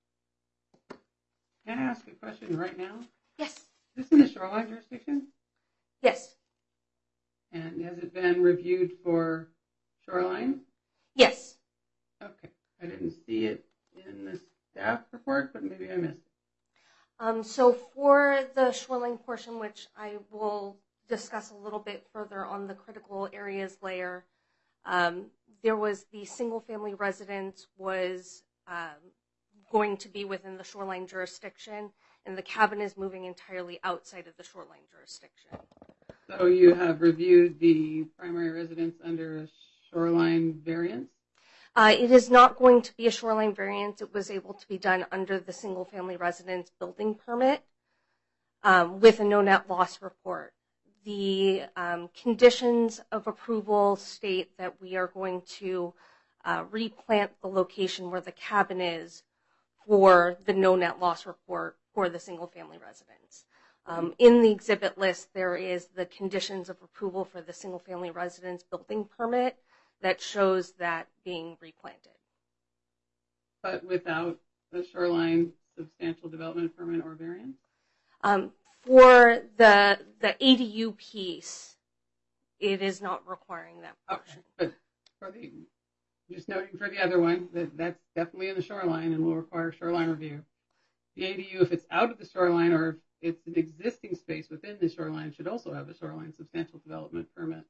Can I ask a question right now? Yes. Is this in the shoreline jurisdiction? Yes. And has it been reviewed for shoreline? Yes. Okay. I didn't see it in the staff report, but maybe I missed it. Um, so for the shoreline portion, which I will discuss a little bit further on the critical areas layer, um, there was the single-family residence was um, going to be within the shoreline jurisdiction, and the cabin is moving entirely outside of the shoreline jurisdiction. So you have reviewed the primary residence under a shoreline variance? Uh, it is not going to be a shoreline variance. It was able to be done under the single-family residence building permit um, with a no net loss report. The um, conditions of approval state that we are going to uh, replant the location where the cabin is for the no net loss report for the single-family residence. Um, in the exhibit list, there is the conditions of approval for the single-family residence building permit that shows that being replanted. But without the shoreline substantial development permit or variance? Um, for the the A D U piece, it is not requiring that portion. Okay. But for the, just noting for the other one, that that's definitely in the shoreline and will require shoreline review. The A D U, if it's out of the shoreline or if it's an existing space within the shoreline, should also have a shoreline substantial development permit.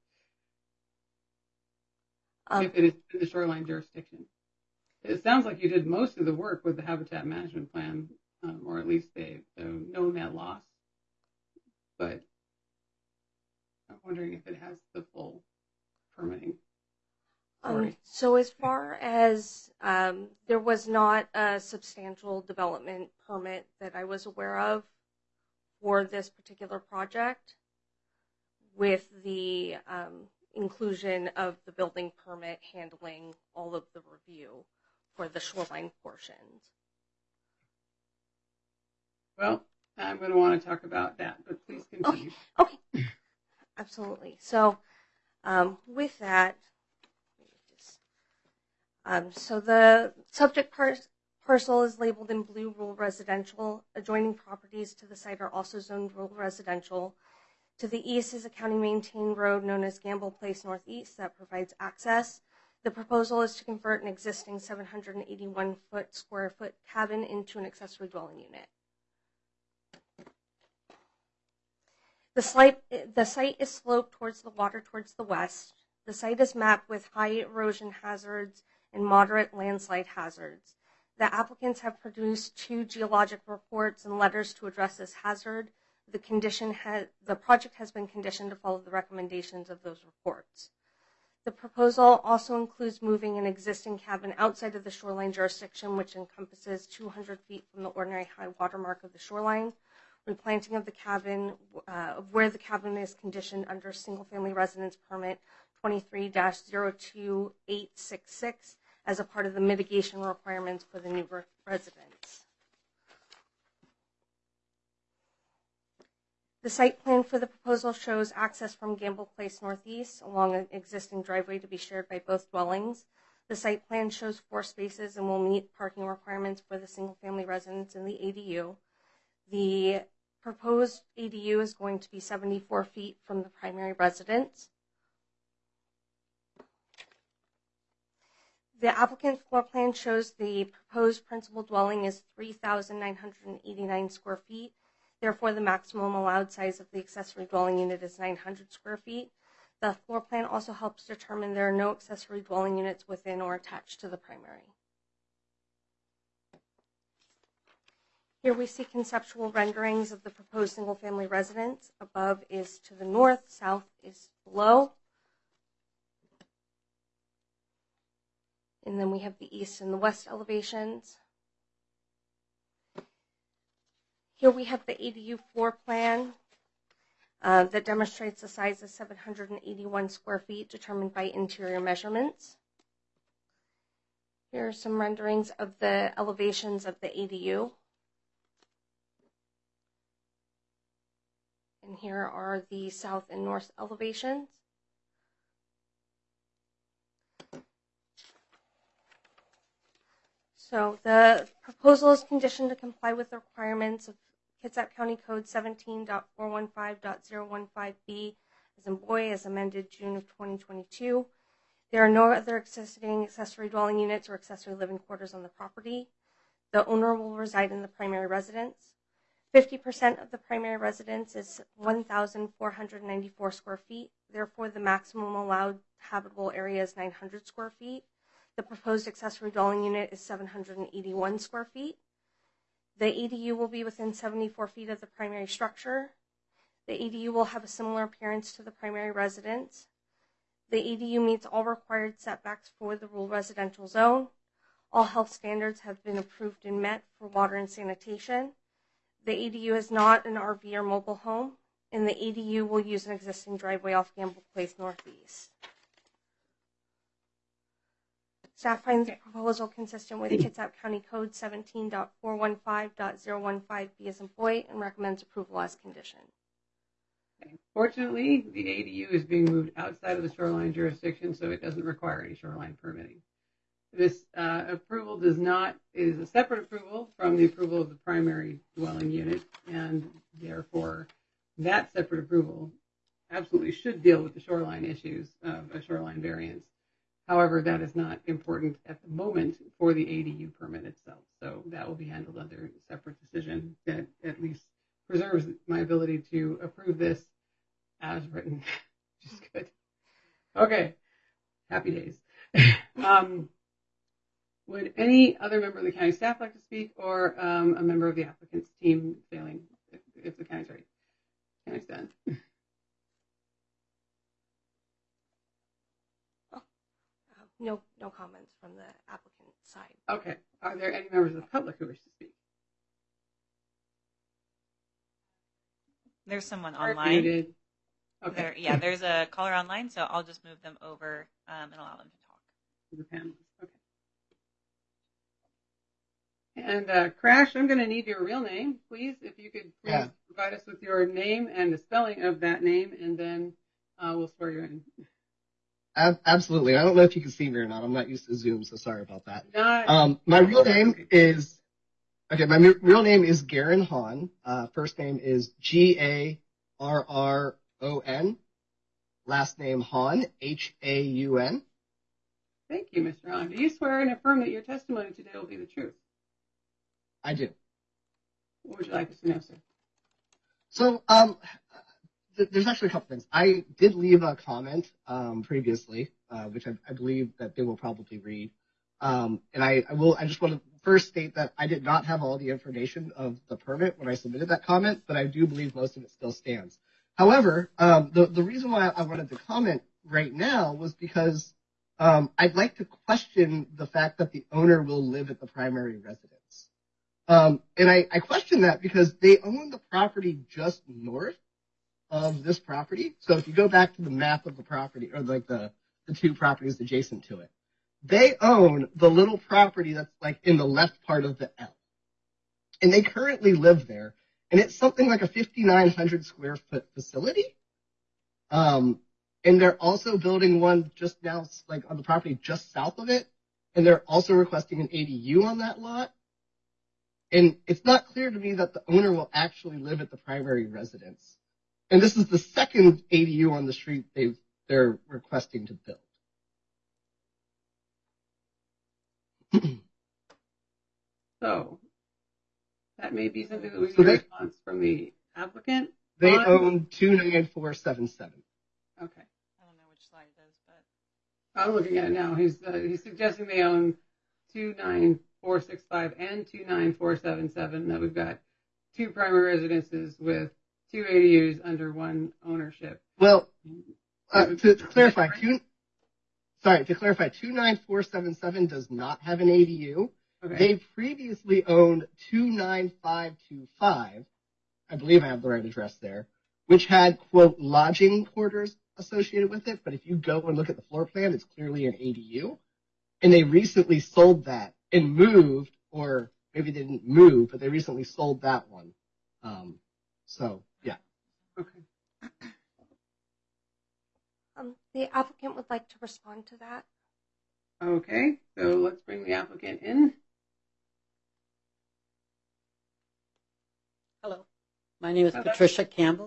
Um, if it is in the shoreline jurisdiction. It sounds like you did most of the work with the habitat management plan, um, or at least the, the no net loss. But I'm wondering if it has the full permitting. Um, so as far as um, there was not a substantial development permit that I was aware of for this particular project, with the um, inclusion of the building permit handling all of the review for the shoreline portions. Well, I'm going to want to talk about that, but please continue. Okay, okay. Absolutely. So um, with that, um, so the subject par parcel is labeled in blue rural residential. Adjoining properties to the site are also zoned rural residential. To the east is a county-maintained road known as Gamble Place Northeast that provides access. The proposal is to convert an existing seven hundred eighty-one foot square foot cabin into an accessory dwelling unit. The site, the site is sloped towards the water towards the west. The site is mapped with high erosion hazards and moderate landslide hazards. The applicants have produced two geologic reports and letters to address this hazard. The condition has, the project has been conditioned to follow the recommendations of those reports. The proposal also includes moving an existing cabin outside of the shoreline jurisdiction, which encompasses two hundred feet from the ordinary high water mark of the shoreline, replanting of the cabin, uh, where the cabin is conditioned under single-family residence permit twenty-three dash zero two eight six six as a part of the mitigation requirements for the new residents. The site plan for the proposal shows access from Gamble Place Northeast along an existing driveway to be shared by both dwellings. The site plan shows four spaces and will meet parking requirements for the single-family residence and the A D U. The proposed A D U is going to be seventy-four feet from the primary residence. The applicant's floor plan shows the proposed principal dwelling is three thousand nine hundred eighty-nine square feet. Therefore, the maximum allowed size of the accessory dwelling unit is nine hundred square feet. The floor plan also helps determine there are no accessory dwelling units within or attached to the primary. Here we see conceptual renderings of the proposed single-family residence. Above is to the north, south is below. And then we have the east and the west elevations. Here we have the A D U floor plan uh, that demonstrates the size of seven hundred eighty-one square feet determined by interior measurements. Here are some renderings of the elevations of the A D U. And here are the south and north elevations. So the proposal is conditioned to comply with the requirements of Kitsap County Code seventeen point four one five point zero one five B as in boy as amended June of twenty twenty-two. There are no other existing accessory dwelling units or accessory living quarters on the property. The owner will reside in the primary residence. fifty percent of the primary residence is one thousand four hundred ninety-four square feet. Therefore, the maximum allowed habitable area is nine hundred square feet. The proposed accessory dwelling unit is seven hundred eighty-one square feet. The A D U will be within seventy-four feet of the primary structure. The A D U will have a similar appearance to the primary residence. The A D U meets all required setbacks for the rural residential zone. All health standards have been approved and met for water and sanitation. The A D U is not an R V or mobile home, and the A D U will use an existing driveway off Gamble Place Northeast. Staff finds the proposal consistent with Kitsap County Code seventeen point four one five point zero one five B as in boy and recommends approval as conditioned. Okay. Fortunately, the A D U is being moved outside of the shoreline jurisdiction, so it doesn't require any shoreline permitting. This uh, approval does not, it is a separate approval from the approval of the primary dwelling unit, and therefore that separate approval absolutely should deal with the shoreline issues of a shoreline variance. However, that is not important at the moment for the A D U permit itself. So that will be handled under a separate decision that at least preserves my ability to approve this as written, which is good. Okay, happy days. um, would any other member of the county staff like to speak, or um, a member of the applicant's team failing if, if the county's ready? County's done. No, no comments from the applicant side. Okay. Are there any members of the public who wish to speak? There's someone Are online. muted. Okay. There, yeah, there's a caller online, so I'll just move them over um, and allow them to talk. The panelists. Okay. And uh, Crash, I'm going to need your real name, please. If you could please Yeah. provide us with your name and the spelling of that name, and then uh, we'll swear you in. Ab- absolutely. I don't know if you can see me or not. I'm not used to Zoom, so sorry about that. Not, Um, my real name is, okay, my mi- real name is Garen Hahn. Uh, first name is G A R R O N. Last name Hahn, H A U N. Thank you, Mister Hahn. Do you swear and affirm that your testimony today will be the truth? I do. What would you like us to know, sir? So, um, th- there's actually a couple things. I did leave a comment, um, previously, uh, which I, I believe that they will probably read. Um, and I, I will, I just want to first state that I did not have all the information of the permit when I submitted that comment, but I do believe most of it still stands. However, um, the, the reason why I wanted to comment right now was because, um, I'd like to question the fact that the owner will live at the primary residence. Um, and I, I question that because they own the property just north of this property. So if you go back to the map of the property, or like the, the two properties adjacent to it, they own the little property that's like in the left part of the L. And they currently live there. and it's something like a fifty-nine hundred square foot facility. Um, and they're also building one just now, like on the property just south of it, and they're also requesting an A D U on that lot. And it's not clear to me that the owner will actually live at the primary residence. And this is the second A D U on the street they've, they're requesting to build. So that may be something that we So get a they- response from the applicant. They on. own two nine four seven seven. Okay. I don't know which slide it is, but I'm looking at it now. He's uh, he's suggesting they own two nine four six five and two nine four seven seven. That we've got two primary residences with two A D Us under one ownership. Well, uh, to, to clarify, two, sorry, to clarify, two nine four seven seven does not have an A D U. Okay. They previously owned two nine five two five, I believe I have the right address there, which had, quote, lodging quarters associated with it. But if you go and look at the floor plan, it's clearly an A D U. And they recently sold that and moved, or maybe they didn't move, but they recently sold that one. Um, so, yeah. Okay. Um, the applicant would like to respond to that. Okay. So let's bring the applicant in. Hello, my name is Hello. Patricia Campbell.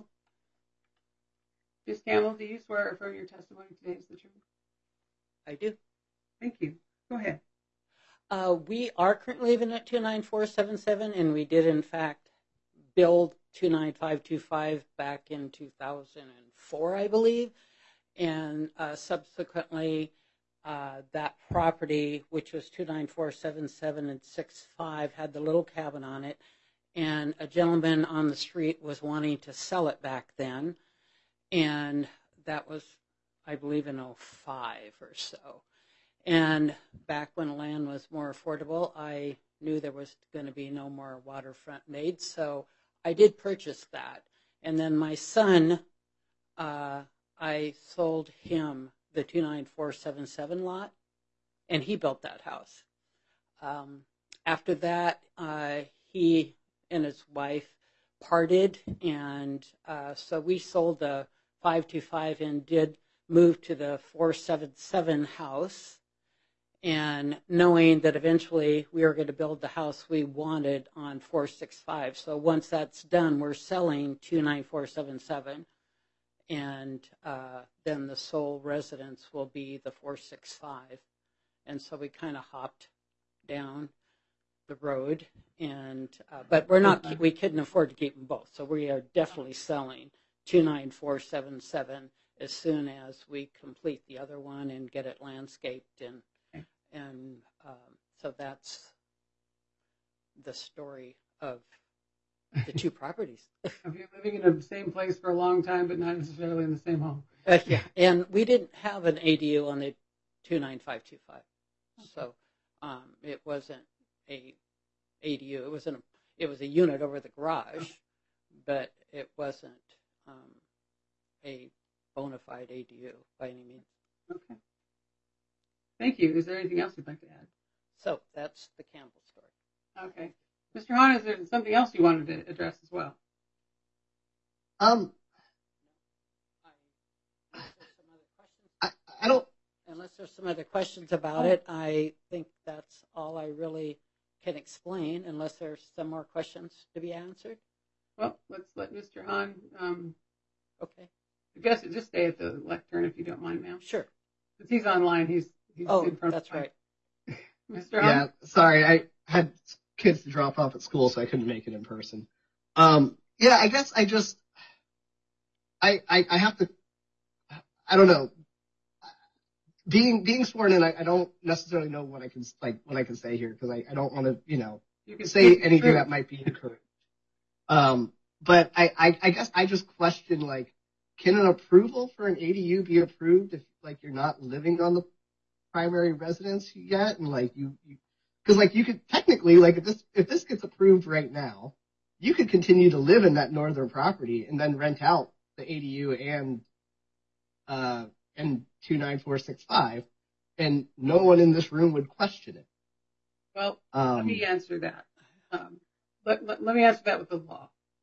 Miz Campbell, do you swear or affirm your testimony today is the truth? I do. Thank you. Go ahead. Uh, we are currently living at two nine four seven seven, and we did, in fact, build two nine five two five back in two thousand four, I believe. And uh, subsequently, uh, that property, which was two nine four seven seven and six five, had the little cabin on it. And a gentleman on the street was wanting to sell it back then. And that was, I believe, in oh five or so. And back when land was more affordable, I knew there was going to be no more waterfront made. So I did purchase that. And then my son, uh, I sold him the two nine four seven seven lot, and he built that house. Um, after that, uh, he and his wife parted, and uh, so we sold the five two five and did move to the four seven seven house, and knowing that eventually we were going to build the house we wanted on four six five. So once that's done, we're selling two nine four seven seven, and uh, then the sole residence will be the four six five. And so we kind of hopped down the road, and uh, but we're not, we couldn't afford to keep them both. So we are definitely selling two nine four seven seven as soon as we complete the other one and get it landscaped, and Okay. and um, so that's the story of the two properties. If you're living in the same place for a long time, but not necessarily in the same home. Uh, yeah, and we didn't have an A D U on the two nine five two five, so um, it wasn't a A D U. It was an it was a unit over the garage, but it wasn't um, a bona fide A D U by any means. Okay. Thank you. Is there anything else you'd like to add? So that's the Campbell story. Okay. Mister Hahn, is there something else you wanted to address as well? Um, Unless there's some other questions, I, I don't, unless there's some other questions about it, I think that's all I really can explain, unless there's some more questions to be answered. Well, let's let Mister Hahn, um, Okay, I guess just stay at the lectern if you don't mind, ma'am. sure. Since he's online, he's, he's Oh, in front that's of the mic. right. Mister Hahn? yeah, sorry, I had kids to drop off at school, so I couldn't make it in person. Um, yeah, I guess I just, I, I, I have to, I don't know. Being, being sworn in, I, I don't necessarily know what I can, like, what I can say here, because I, I don't want to, you know, You can say speak the anything truth. that might be incorrect. Um, but I, I, I guess I just question, like, can an approval for an A D U be approved if, like, you're not living on the primary residence yet? And, like, you, you cause, like, you could technically, like, if this, if this gets approved right now, you could continue to live in that northern property and then rent out the A D U and, uh, and two nine four six five, and no one in this room would question it. Well, Um, let me answer that. Um, let, let, let me answer that with the law.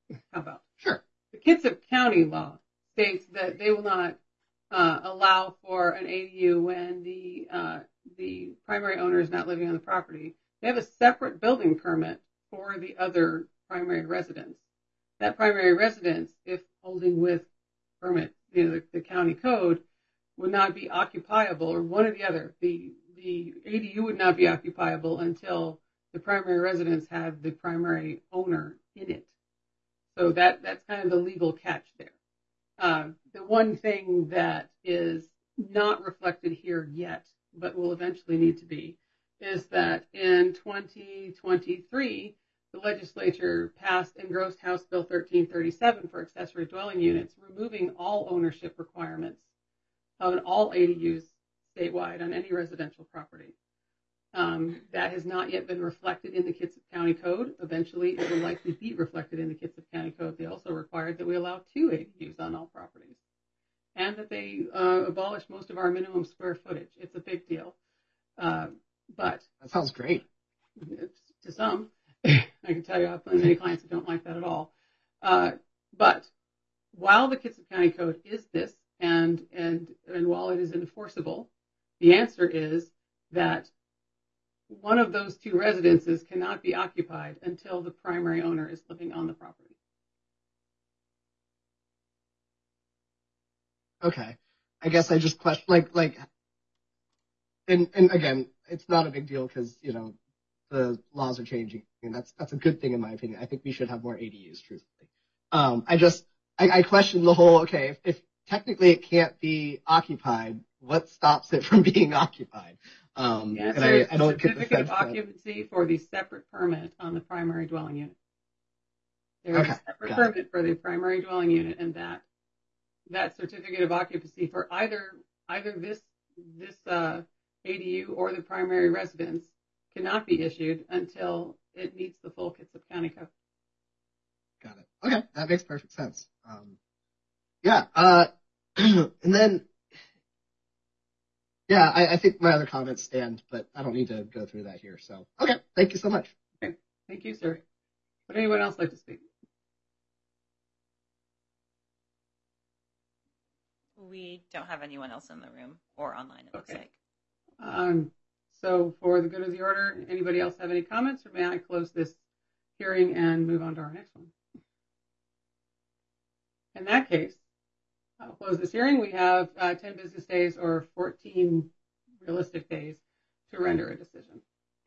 How about? Sure. The Kitsap County law states that they will not uh, allow for an A D U when the uh, the primary owner is not living on the property. They have a separate building permit for the other primary residence. That primary residence, if holding with permit, you know, the, the county code, would not be occupiable, or one or the other. The the A D U would not be occupiable until the primary residence had the primary owner in it. So that that's kind of the legal catch there. Uh, the one thing that is not reflected here yet, but will eventually need to be, is that in twenty twenty-three, the legislature passed engrossed House Bill thirteen thirty-seven for accessory dwelling units, removing all ownership requirements of all A D Us statewide on any residential property. Um, that has not yet been reflected in the Kitsap County Code. Eventually, it will likely be reflected in the Kitsap County Code. They also required that we allow two A D Us on all properties, and that they uh, abolish most of our minimum square footage. It's a big deal, uh, but That sounds great. it's, to some, I can tell you I have many clients that don't like that at all. Uh, but while the Kitsap County Code is this, and and and while it is enforceable, the answer is that one of those two residences cannot be occupied until the primary owner is living on the property. Okay. I guess I just question, like, like, and, and again, it's not a big deal because, you know, the laws are changing. And that's, that's a good thing in my opinion. I think we should have more A D Us, truthfully. Um, I just, I, I question the whole, okay, if, if technically it can't be occupied, what stops it from being occupied? Um, Yeah, and so I, I don't get the certificate of sense that, occupancy for the separate permit on the primary dwelling unit. There is Okay, a separate got it. permit for the primary dwelling unit, and that that certificate of occupancy for either either this this uh, A D U or the primary residence cannot be issued until it meets the full Kitsap County Code. got it. Okay, that makes perfect sense. Um, yeah, uh, and then, yeah, I, I think my other comments stand, but I don't need to go through that here. So, okay, thank you so much. Okay, thank you, sir. Would anyone else like to speak? We don't have anyone else in the room or online, it looks Okay. like. Um, so for the good of the order, anybody else have any comments, or may I close this hearing and move on to our next one? In that case, I'll close this hearing. We have uh, ten business days or fourteen realistic days to render a decision.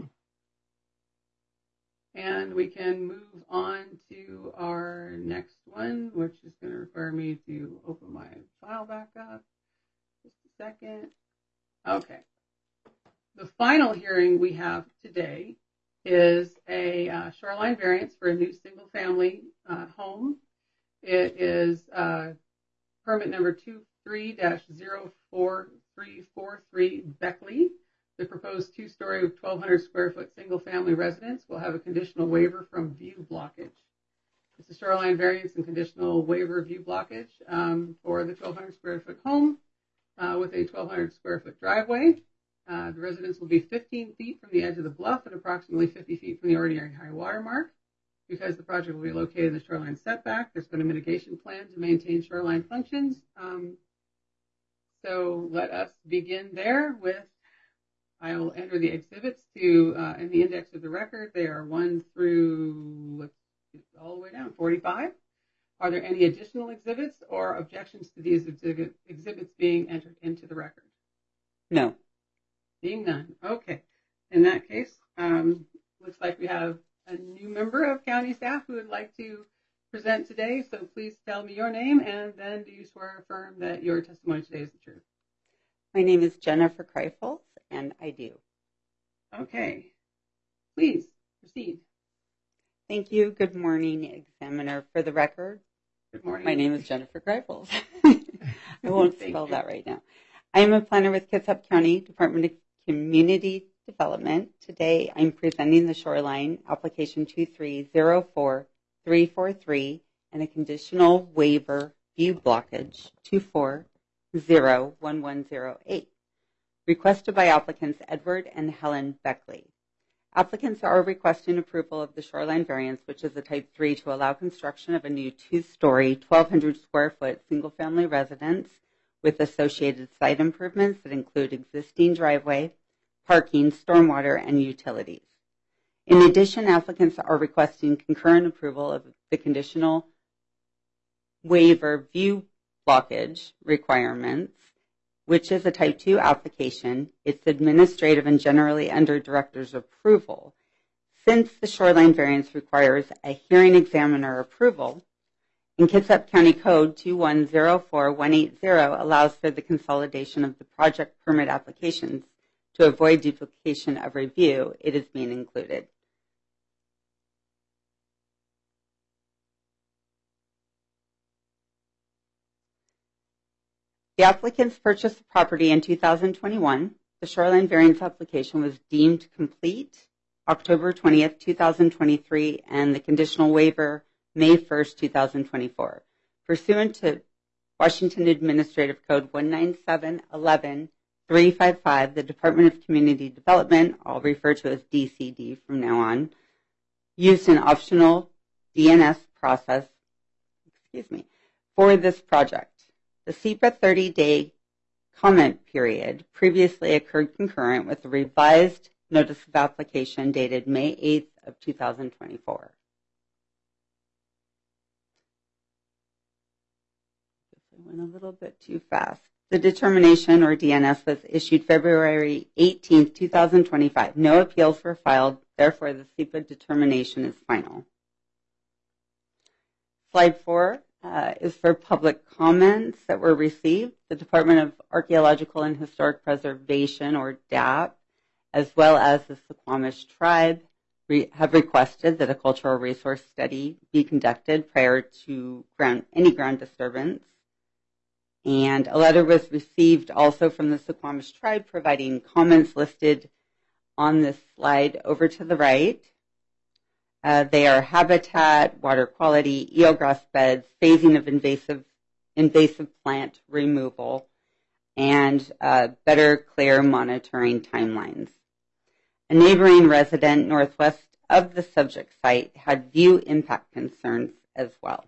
And we can move on to our next one, which is going to require me to open my file back up. Just a second. Okay. The final hearing we have today is a uh, shoreline variance for a new single-family uh, home. It is uh, permit number two three dash zero four three four three Beckley. The proposed two-story, twelve hundred square foot single-family residence will have a conditional waiver from view blockage. It's a shoreline variance and conditional waiver view blockage um, for the twelve hundred square foot home uh, with a twelve hundred square foot driveway. Uh, the residence will be fifteen feet from the edge of the bluff and approximately fifty feet from the ordinary high water mark. Because the project will be located in the shoreline setback, there's been a mitigation plan to maintain shoreline functions. Um, so let us begin there with, I will enter the exhibits to uh, in the index of the record. They are one through, let's get all the way down, forty-five. Are there any additional exhibits or objections to these exhibit, exhibits being entered into the record? No. Being none. Okay. In that case, um, looks like we have a new member of county staff who would like to present today. So please tell me your name, and then do you swear or affirm that your testimony today is the truth? My name is Jennifer Kreifels, and I do. Okay. Please proceed. Thank you. Good morning, Examiner. For the record, Good morning. my name is Jennifer Kreifels. I won't Thank spell you. that right now. I am a planner with Kitsap County Department of Community Development. Today, I'm presenting the shoreline application two three zero four three four three and a conditional waiver view blockage two four zero one one zero eight, requested by applicants Edward and Helen Beckley. Applicants are requesting approval of the shoreline variance, which is a type three, to allow construction of a new two-story, twelve hundred square foot single-family residence with associated site improvements that include existing driveway, parking, stormwater, and utilities. In addition, applicants are requesting concurrent approval of the conditional waiver view blockage requirements, which is a type two application. It's administrative and generally under director's approval. Since the shoreline variance requires a hearing examiner approval, in Kitsap County Code two one zero four one eight zero allows for the consolidation of the project permit applications. To avoid duplication of review, it is being included. The applicants purchased the property in two thousand twenty-one. The shoreline variance application was deemed complete October twentieth, two thousand twenty-three, and the conditional waiver May first, two thousand twenty-four. Pursuant to Washington Administrative Code one nine seven one one three five five, the Department of Community Development, I'll refer to as D C D from now on, used an optional D N S process, excuse me, for this project. The S E P A thirty-day comment period previously occurred concurrent with the revised notice of application dated May eighth of two thousand twenty-four. I went a little bit too fast. The determination, or D N S, was issued February eighteenth, two thousand twenty-five. No appeals were filed, therefore the S E P A determination is final. Slide four. Uh, is for public comments that were received. The Department of Archaeological and Historic Preservation, or D A P, as well as the Suquamish Tribe, re- have requested that a cultural resource study be conducted prior to ground, any ground disturbance. And a letter was received also from the Suquamish Tribe providing comments listed on this slide over to the right. Uh, they are habitat, water quality, eelgrass beds, phasing of invasive invasive plant removal, and uh, better, clear monitoring timelines. A neighboring resident northwest of the subject site had view impact concerns as well.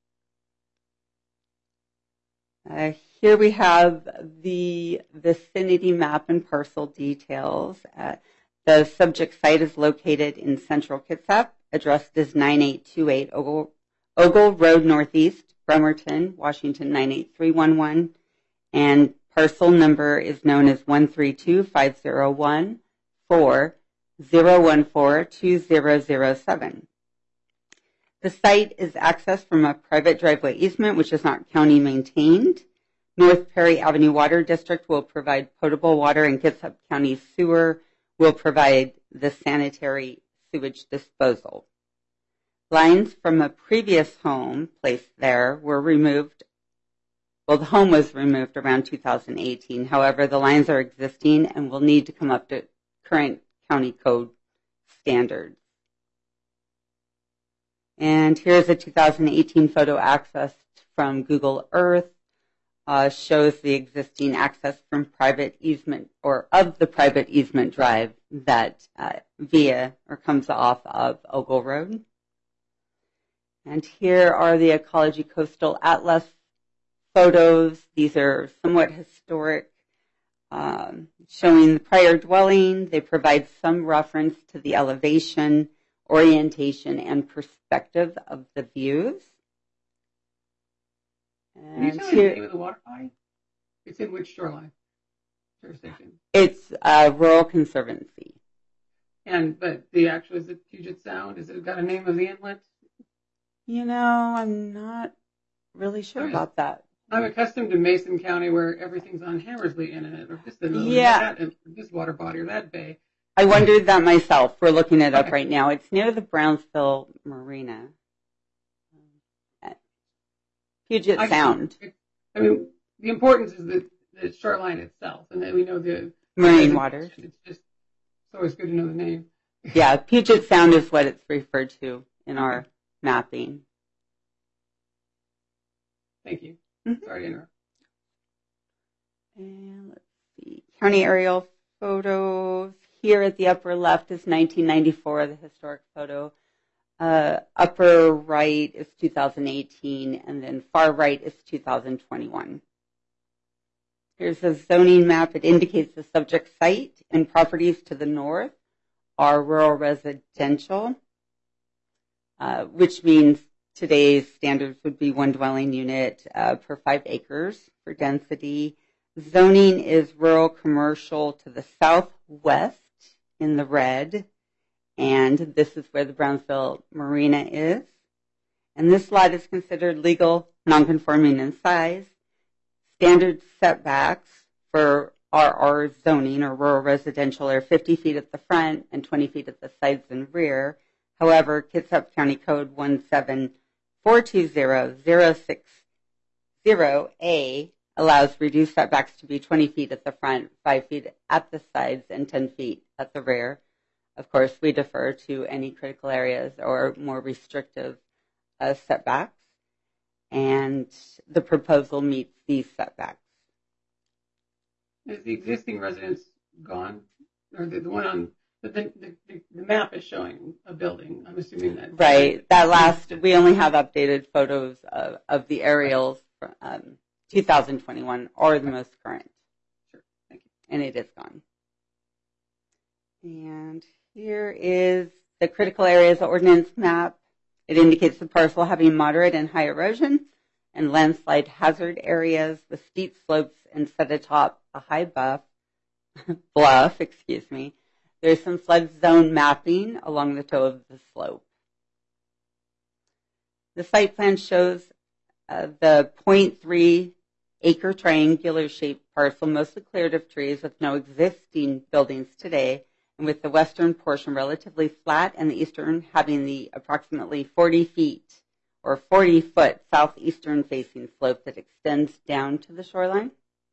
Uh, here we have the vicinity map and parcel details. Uh, the subject site is located in central Kitsap, addressed as nine eight two eight Ogle, Ogle Road Northeast, Bremerton, Washington nine eight three one one, and parcel number is known as one three two five zero one four zero one four two zero zero seven. The site is accessed from a private driveway easement, which is not county maintained. North Perry Avenue Water District will provide potable water, and Kitsap County Sewer will provide the sanitary sewage disposal. Lines from a previous home placed there were removed. Well, the home was removed around two thousand eighteen. However, the lines are existing and will need to come up to current county code standards. And here's a two thousand eighteen photo accessed from Google Earth. Uh, shows the existing access from private easement, or of the private easement drive that uh, via or comes off of Ogle Road. And here are the Ecology Coastal Atlas photos. These are somewhat historic, um, showing the prior dwelling. They provide some reference to the elevation, orientation, and perspective of the views. Can you tell me the name of the water body? It's in which shoreline jurisdiction? It's uh, Rural Conservancy. And but the actual, is it Puget Sound? Is it got a name of the inlet? You know, I'm not really sure Okay. about that. I'm accustomed to Mason County, where everything's on Hammersley in it, or just in Yeah. that, this water body or that bay. I wondered that myself. We're looking it up Okay. right now. It's near the Brownsville Marina. Puget I- Sound. I mean, the importance is the, the shoreline itself, and then we know the Marine waters. It's just it's always good to know the name. Yeah, Puget Sound is what it's referred to in our mapping. Thank you. Mhm. Sorry to interrupt. And let's see, county aerial photos here at the upper left is nineteen ninety-four, the historic photo. Uh, upper right is two thousand eighteen, and then far right is two thousand twenty-one. Here's a zoning map. It indicates the subject site and properties to the north are rural residential, uh, which means today's standards would be one dwelling unit uh, per five acres for density. Zoning is rural commercial to the southwest in the red, and this is where the Brownsville Marina is. And this lot is considered legal, nonconforming in size. Standard setbacks for R R zoning or rural residential are fifty feet at the front and twenty feet at the sides and rear. However, Kitsap County Code one seven four two zero zero six zero A allows reduced setbacks to be twenty feet at the front, five feet at the sides, and ten feet at the rear. Of course, we defer to any critical areas or more restrictive uh, setbacks, and the proposal meets these setbacks. Is the existing residence gone? Or the, the one on the, the, the, the map is showing a building. I'm assuming that. Right. That last, we only have updated photos of, of the aerials from um, two thousand twenty-one or the most current. Sure. Thank you. And it is gone. And here is the critical areas ordinance map. It indicates the parcel having moderate and high erosion and landslide hazard areas with steep slopes and set atop a high buff, bluff, excuse me. There's some flood zone mapping along the toe of the slope. The site plan shows uh, the zero point three acre triangular shaped parcel mostly cleared of trees with no existing buildings today, and with the western portion relatively flat and the eastern having the approximately forty feet or forty foot southeastern facing slope that extends down to the shoreline.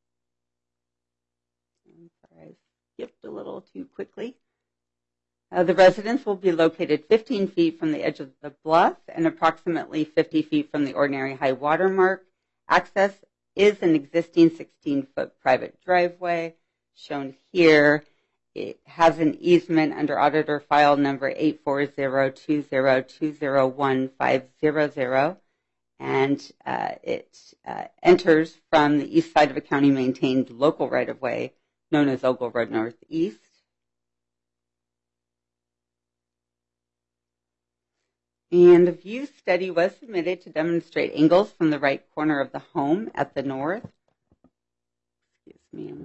I'm sorry, I skipped a little too quickly. Uh, the residence will be located fifteen feet from the edge of the bluff and approximately fifty feet from the ordinary high water mark. Access is an existing sixteen foot private driveway shown here. It has an easement under auditor file number eight four zero two zero two zero one five zero zero, and uh, it uh, enters from the east side of a county-maintained local right-of-way known as Ogle Road Northeast. And a view study was submitted to demonstrate angles from the right corner of the home at the north. Excuse me.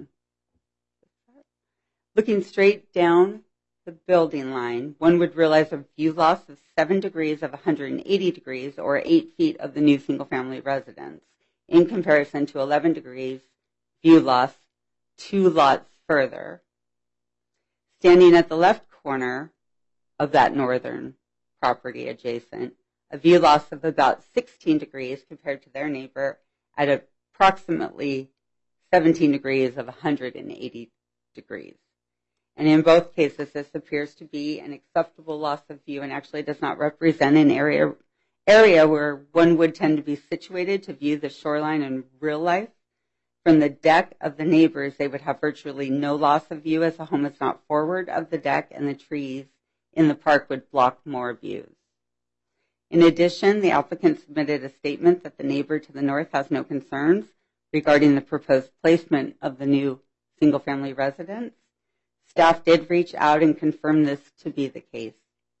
Looking straight down the building line, one would realize a view loss of seven degrees of one hundred eighty degrees, or eight feet of the new single-family residence, in comparison to eleven degrees view loss two lots further. Standing at the left corner of that northern property adjacent, a view loss of about sixteen degrees compared to their neighbor at approximately seventeen degrees of one hundred eighty degrees. And in both cases, this appears to be an acceptable loss of view and actually does not represent an area area where one would tend to be situated to view the shoreline in real life. From the deck of the neighbors, they would have virtually no loss of view as the home is not forward of the deck and the trees in the park would block more views. In addition, the applicant submitted a statement that the neighbor to the north has no concerns regarding the proposed placement of the new single-family residence. Staff did reach out and confirm this to be the case.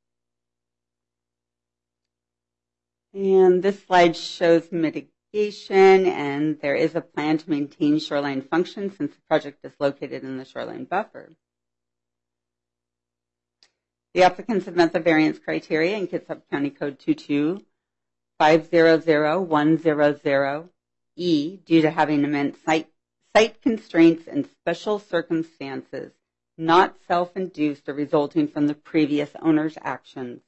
And this slide shows mitigation, and there is a plan to maintain shoreline function since the project is located in the shoreline buffer. The applicants have met the variance criteria in Kitsap County Code two two five zero zero one zero zero E due to having immense site, site constraints and special circumstances not self-induced or resulting from the previous owner's actions.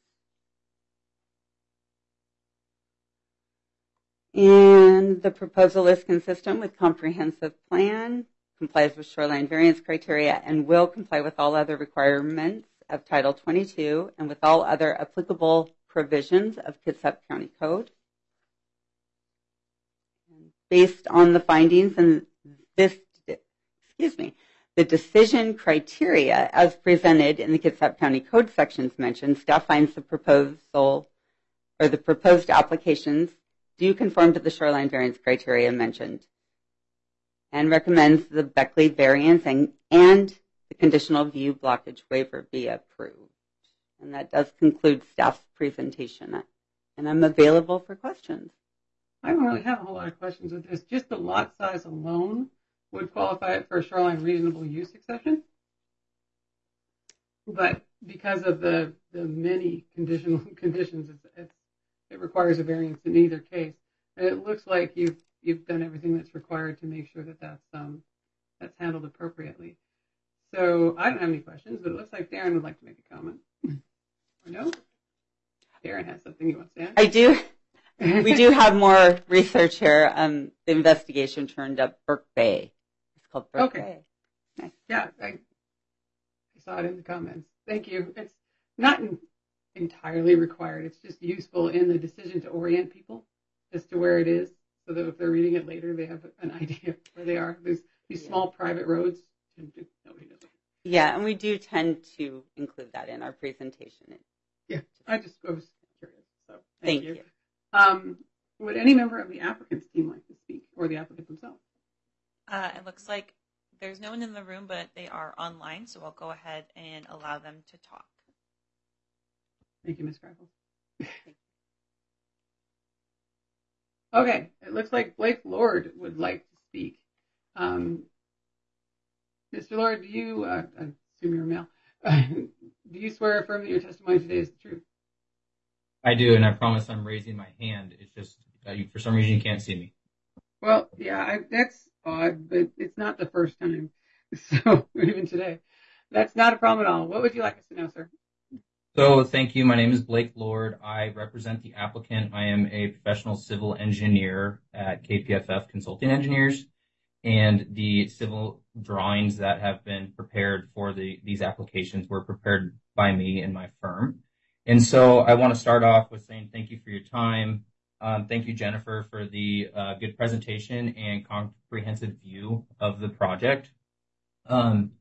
And the proposal is consistent with comprehensive plan, complies with shoreline variance criteria, and will comply with all other requirements of Title twenty-two and with all other applicable provisions of Kitsap County Code. Based on the findings in this, excuse me, The decision criteria as presented in the Kitsap County Code sections mentioned, staff finds the proposal or the proposed applications do conform to the shoreline variance criteria mentioned and recommends the Beckley variance and, and the conditional view blockage waiver be approved. And that does conclude staff's presentation. And I'm available for questions. I don't really have a whole lot of questions with this. Just the lot size alone would qualify it for a shoreline reasonable use exception. But because of the, the many conditional conditions, it's, it's, it requires a variance in either case. And it looks like you've you've done everything that's required to make sure that that's um that's handled appropriately. So I don't have any questions, but it looks like Darren would like to make a comment. Or no? Darren has something he wants to add. I do. We do have more research here. Um, the investigation turned up Burke Bay. It's called Burke Okay. Bay. Nice. Yeah, I, I saw it in the comments. Thank you. It's not in, entirely required. It's just useful in the decision to orient people as to where it is, so that if they're reading it later, they have an idea where they are. There's these small private roads. Nobody knows it. Yeah, and we do tend to include that in our presentation. Yeah, I just I was curious. So Thank thank, you. you. Um, would any member of the applicant's team like to speak, or the applicant themselves? Uh, it looks like there's no one in the room, but they are online, so I'll go ahead and allow them to talk. Thank you, Miz Greifels. Okay, it looks like Blake Lord would like to speak. Um, Mister Lord, do you, uh, I assume you're a male, do you swear or affirm that your testimony today is the truth? I do, and I promise I'm raising my hand. It's just, uh, you, for some reason, you can't see me. Well, yeah, I, that's odd, but it's not the first time. So, even today. That's not a problem at all. What would you like us to know, sir? So, thank you. My name is Blake Lord. I represent the applicant. I am a professional civil engineer at K P F F Consulting Engineers, and the civil drawings that have been prepared for the these applications were prepared by me and my firm. And so I want to start off with saying thank you for your time. Um, thank you, Jennifer, for the uh, good presentation and comprehensive view of the project. Um,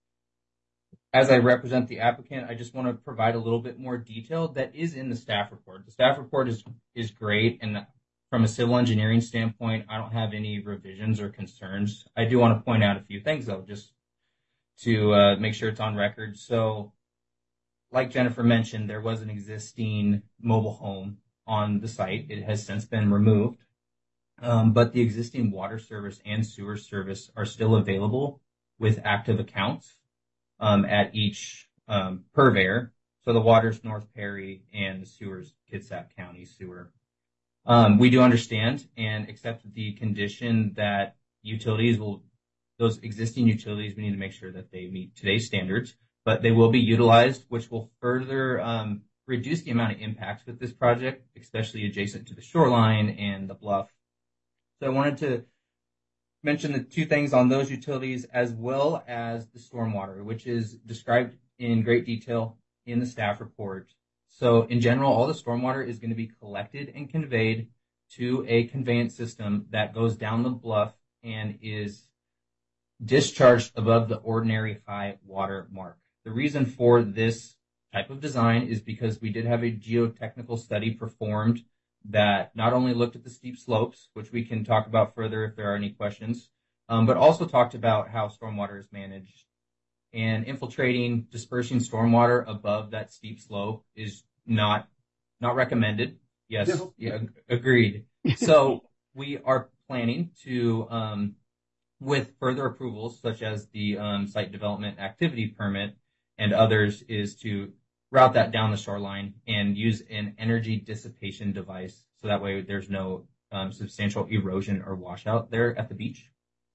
as I represent the applicant, I just want to provide a little bit more detail that is in the staff report. The staff report is is great, and from a civil engineering standpoint, I don't have any revisions or concerns. I do want to point out a few things, though, just to uh, make sure it's on record. So, like Jennifer mentioned, there was an existing mobile home on the site. It has since been removed, um, but the existing water service and sewer service are still available with active accounts um, at each um, purveyor. So the water's North Perry and the sewer's Kitsap County sewer. Um, we do understand and accept the condition that utilities will, those existing utilities, we need to make sure that they meet today's standards, but they will be utilized, which will further um, reduce the amount of impacts with this project, especially adjacent to the shoreline and the bluff. So I wanted to mention the two things on those utilities as well as the stormwater, which is described in great detail in the staff report. So in general, all the stormwater is going to be collected and conveyed to a conveyance system that goes down the bluff and is discharged above the ordinary high water mark. The reason for this type of design is because we did have a geotechnical study performed that not only looked at the steep slopes, which we can talk about further if there are any questions, um, but also talked about how stormwater is managed. And infiltrating, dispersing stormwater above that steep slope is not not recommended. Yes, no. Yeah, agreed. So we are planning to, um, with further approvals such as the um, site development activity permit and others, is to route that down the shoreline and use an energy dissipation device so that way there's no um, substantial erosion or washout there at the beach.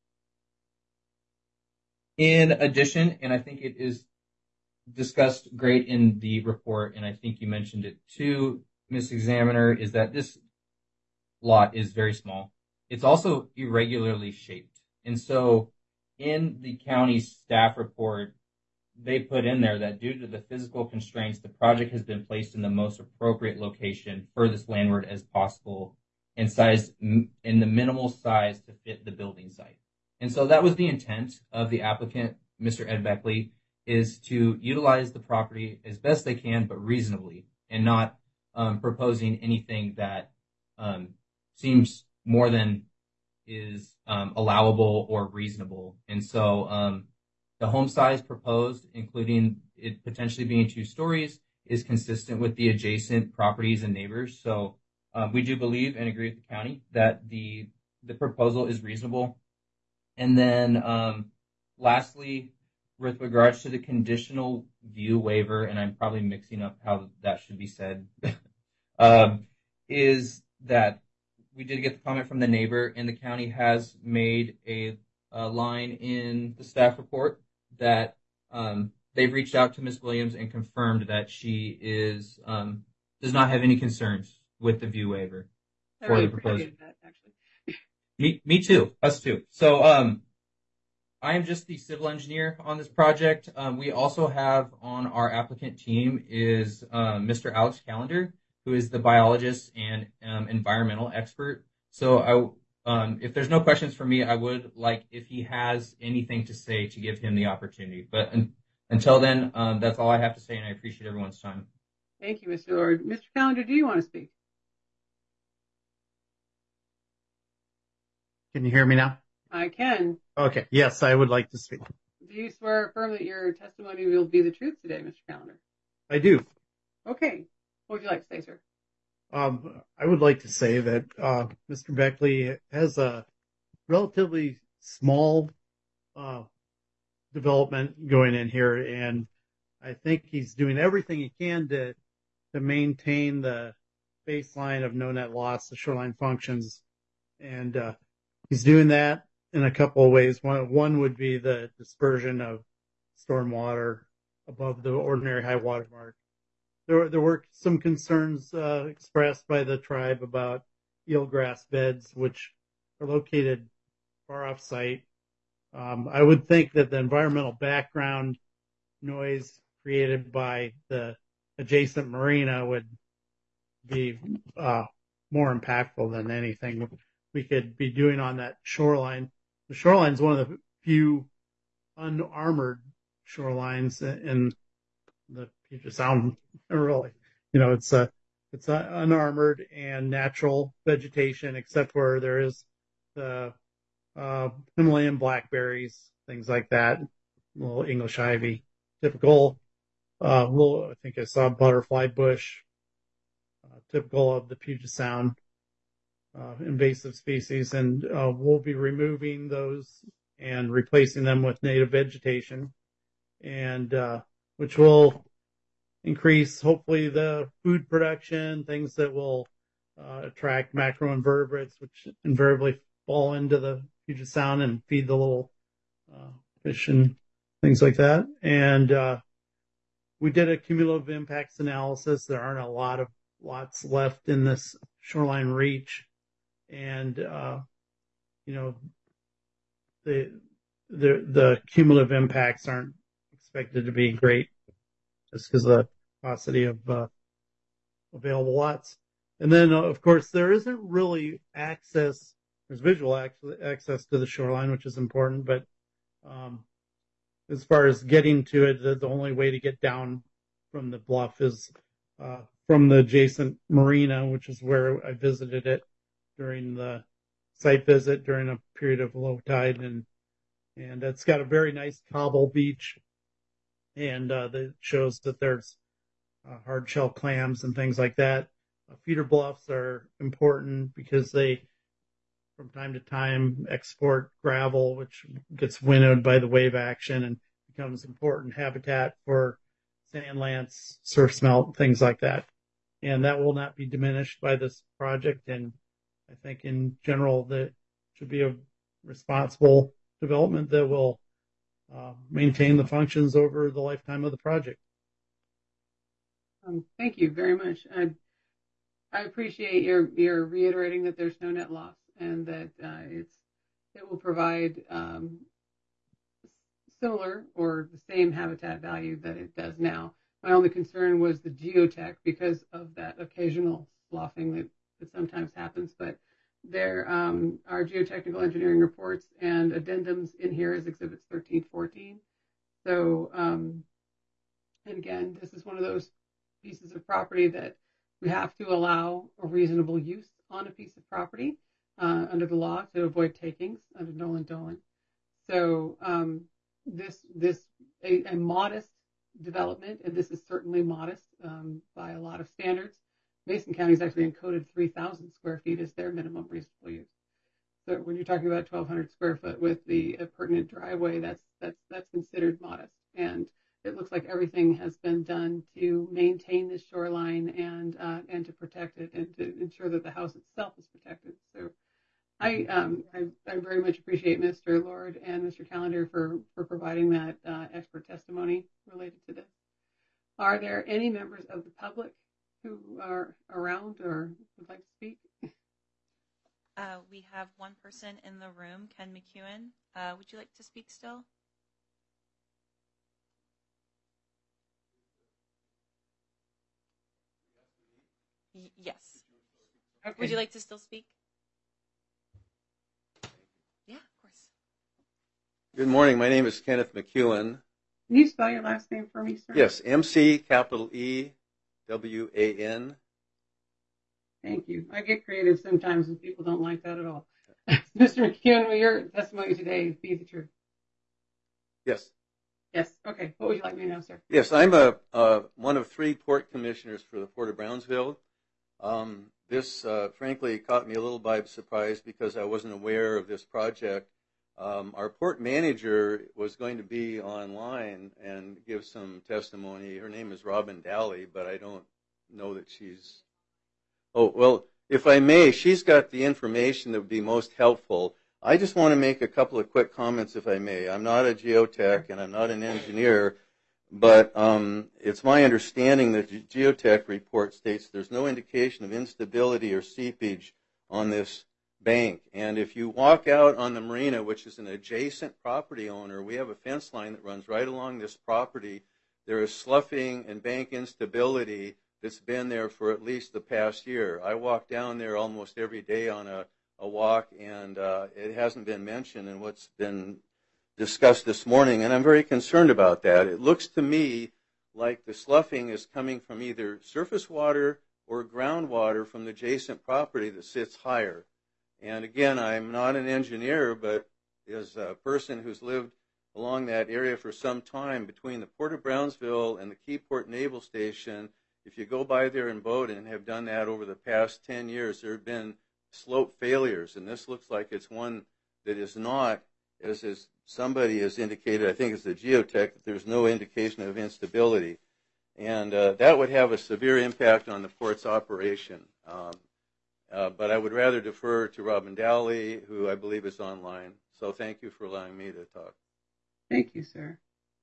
In addition, and I think it is discussed great in the report, and I think you mentioned it too, Miz Examiner, is that this lot is very small. It's also irregularly shaped. And so in the county staff report, they put in there that due to the physical constraints, the project has been placed in the most appropriate location, furthest landward as possible, and sized in the minimal size to fit the building site. And so that was the intent of the applicant Mister Ed Beckley, is to utilize the property as best they can, but reasonably, and not um, proposing anything that um, seems more than is um, allowable or reasonable. And so um, the home size proposed, including it potentially being two stories, is consistent with the adjacent properties and neighbors. So um, we do believe and agree with the county that the the proposal is reasonable. And then um, lastly, with regards to the conditional view waiver, and I'm probably mixing up how that should be said, um, is that we did get the comment from the neighbor, and the county has made a, a line in the staff report that um, they've reached out to Miz Williams and confirmed that she is um, does not have any concerns with the view waiver I for really the proposal. appreciate that, actually. Me, me too. Us too. So, um, I am just the civil engineer on this project. Um, we also have on our applicant team is um, Mister Alex Callender, who is the biologist and um, environmental expert. So, I, um, if there's no questions for me, I would like if he has anything to say to give him the opportunity. But un- until then, um, that's all I have to say, and I appreciate everyone's time. Thank you, Mister Lord. Mister Callender, do you want to speak? Can you hear me now? I can. Okay. Yes, I would like to speak. Do you swear or affirm that your testimony will be the truth today, Mister Callender? I do. Okay. What would you like to say, sir? Um, I would like to say that uh, Mister Beckley has a relatively small uh, development going in here, and I think he's doing everything he can to to maintain the baseline of no net loss, the shoreline functions, and uh, he's doing that in a couple of ways. One one would be the dispersion of stormwater above the ordinary high water mark. There, there were some concerns uh, expressed by the tribe about eelgrass beds, which are located far off site. Um, I would think that the environmental background noise created by the adjacent marina would be uh, more impactful than anything we could be doing on that shoreline. The shoreline is one of the few unarmored shorelines in the Puget Sound. Really, you know, it's a it's a unarmored and natural vegetation, except where there is the uh, Himalayan blackberries, things like that, little English ivy, typical. Uh, little, I think I saw butterfly bush, uh, typical of the Puget Sound. Uh, invasive species, and uh, we'll be removing those and replacing them with native vegetation, and uh, which will increase hopefully the food production, things that will uh, attract macroinvertebrates, which invariably fall into the Puget Sound and feed the little uh, fish and things like that. And uh, we did a cumulative impacts analysis. There aren't a lot of lots left in this shoreline reach. And, uh, you know, the, the, the cumulative impacts aren't expected to be great just because of the paucity of, uh, available lots. And then, uh, of course, there isn't really access, there's visual ac- access to the shoreline, which is important, but, um, as far as getting to it, the, the only way to get down from the bluff is, uh, from the adjacent marina, which is where I visited it during the site visit during a period of low tide, and and it's got a very nice cobble beach, and uh, that shows that there's uh, hard shell clams and things like that. Uh, feeder bluffs are important because they, from time to time, export gravel, which gets winnowed by the wave action and becomes important habitat for sand lance, surf smelt, things like that. And that will not be diminished by this project. And I think in general that should be a responsible development that will uh, maintain the functions over the lifetime of the project. Um, thank you very much. I, I appreciate your, your reiterating that there's no net loss and that uh, it's it will provide um, similar or the same habitat value that it does now. My only concern was the geotech because of that occasional sloughing that that sometimes happens, but there um, are geotechnical engineering reports and addendums in here as exhibits thirteen, fourteen So, um, and again, this is one of those pieces of property that we have to allow a reasonable use on a piece of property uh, under the law to avoid takings under Nolan Dolan. So um, this this a, a modest development, and this is certainly modest um, by a lot of standards. Mason County has actually encoded three thousand square feet as their minimum reasonable use. So when you're talking about twelve hundred square foot with the pertinent driveway, that's that's that's considered modest. And it looks like everything has been done to maintain this shoreline and uh, and to protect it and to ensure that the house itself is protected. So I um, I, I very much appreciate Mister Lord and Mister Callender for for providing that uh, expert testimony related to this. Are there any members of the public who are around or would like to speak? Uh, we have one person in the room, Ken McEwen. Uh, would you like to speak still? Y- yes. Okay. Would you like to still speak? Yeah, of course. Good morning. My name is Kenneth McEwen. Can you spell your last name for me, sir? Yes, M C capital E W A N. Thank you. I get creative sometimes and people don't like that at all. Mister McEwen, will your testimony today be the truth? Yes. Yes. Okay. What would you like me to know, sir? Yes, I'm a, uh, one of three port commissioners for the Port of Brownsville. Um, this, uh, frankly, caught me a little by surprise because I wasn't aware of this project. Um, our port manager was going to be online and give some testimony. Her name is Robin Daly, but I don't know that she's... Oh, well, if I may, she's got the information that would be most helpful. I just want to make a couple of quick comments, if I may. I'm not a geotech and I'm not an engineer, but um, it's my understanding that the geotech report states there's no indication of instability or seepage on this bank. And if you walk out on the marina, which is an adjacent property owner, we have a fence line that runs right along this property. There is sloughing and bank instability that's been there for at least the past year. I walk down there almost every day on a, a walk, and uh, it hasn't been mentioned in what's been discussed this morning, and I'm very concerned about that. It looks to me like the sloughing is coming from either surface water or groundwater from the adjacent property that sits higher. And again, I'm not an engineer, but as a person who's lived along that area for some time between the Port of Brownsville and the Keyport Naval Station, if you go by there in boat and have done that over the past ten years, there have been slope failures, and this looks like it's one that is not, as, as somebody has indicated, I think it's the geotech, that there's no indication of instability. And uh, that would have a severe impact on the port's operation. Um, uh, but I would rather defer to Robin Dowley, who I believe is online. So thank you for allowing me to talk. Thank you, sir.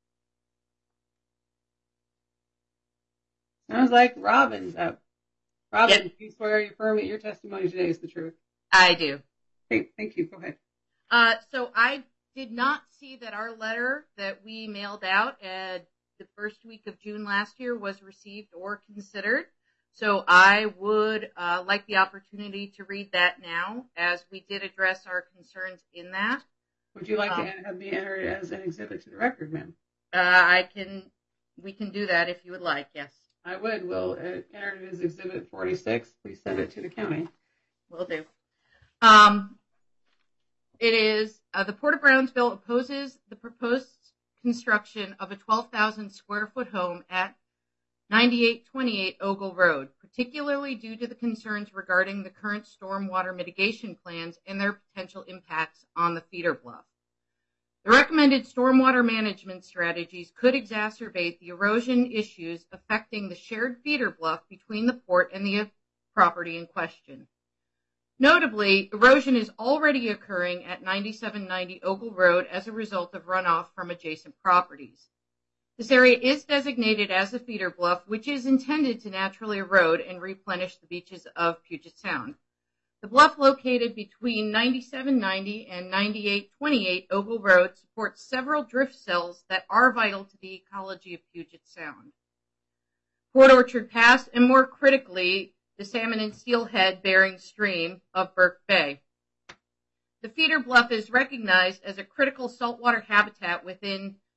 Sounds like Robin's up. Robin, Yep. you swear you affirm that your testimony today is the truth. I do. Okay, thank you. Go ahead. Uh, so I did not see that our letter that we mailed out at the first week of June last year was received or considered. So I would uh, like the opportunity to read that now, as we did address our concerns in that. Would you like Um, to have me entered as an exhibit to the record, ma'am? Uh, I can, we can do that if you would like, yes. I would. We'll uh, enter it as exhibit forty-six. Please send it to the county. Will do. Um, it is, uh, the Port of Brownsville opposes the proposed construction of a twelve thousand square foot home at ninety-eight twenty-eight Ogle Road, particularly due to the concerns regarding the current stormwater mitigation plans and their potential impacts on the feeder bluff. The recommended stormwater management strategies could exacerbate the erosion issues affecting the shared feeder bluff between the port and the property in question. Notably, erosion is already occurring at ninety-seven ninety Ogle Road as a result of runoff from adjacent properties. This area is designated as a feeder bluff, which is intended to naturally erode and replenish the beaches of Puget Sound. The bluff located between ninety-seven ninety and ninety-eight twenty-eight Ogle Road supports several drift cells that are vital to the ecology of Puget Sound. Port Orchard Pass, and more critically, the Salmon and Steelhead bearing stream of Burke Bay. The feeder bluff is recognized as a critical saltwater habitat within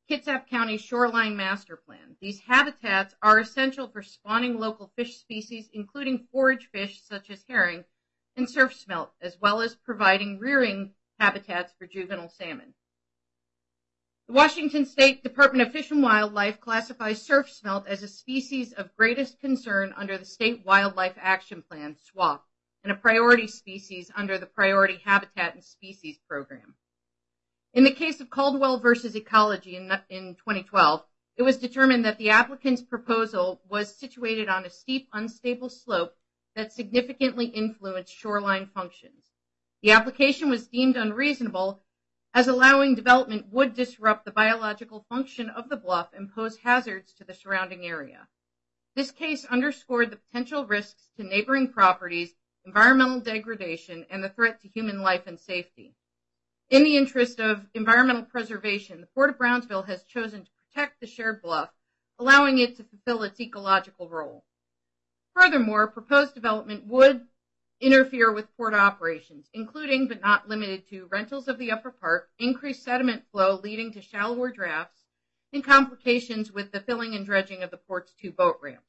Kitsap County Shoreline Master Plan. These habitats are essential for spawning local fish species, including forage fish such as herring and surf smelt, as well as providing rearing habitats for juvenile salmon. The Washington State Department of Fish and Wildlife classifies surf smelt as a species of greatest concern under the State Wildlife Action Plan, SWAP, and a priority species under the Priority Habitat and Species Program. In the case of Caldwell versus Ecology in, in twenty twelve, it was determined that the applicant's proposal was situated on a steep, unstable slope that significantly influenced shoreline functions. The application was deemed unreasonable as allowing development would disrupt the biological function of the bluff and pose hazards to the surrounding area. This case underscored the potential risks to neighboring properties, environmental degradation, and the threat to human life and safety. In the interest of environmental preservation, the Port of Brownsville has chosen to protect the shared bluff, allowing it to fulfill its ecological role. Furthermore, proposed development would interfere with port operations, including but not limited to rentals of the upper park, increased sediment flow leading to shallower drafts, and complications with the filling and dredging of the port's two boat ramps.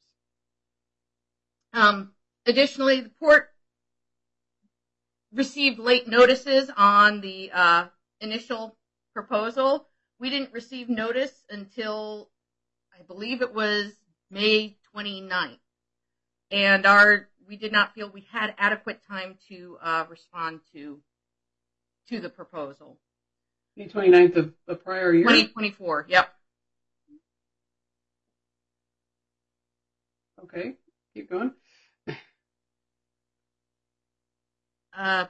Um, additionally, the port received late notices on the uh, initial proposal. We didn't receive notice until, I believe it was May twenty-ninth. And our we did not feel we had adequate time to uh, respond to to the proposal. May twenty-ninth of the prior year? twenty twenty-four, yep. Okay, keep going. Uh,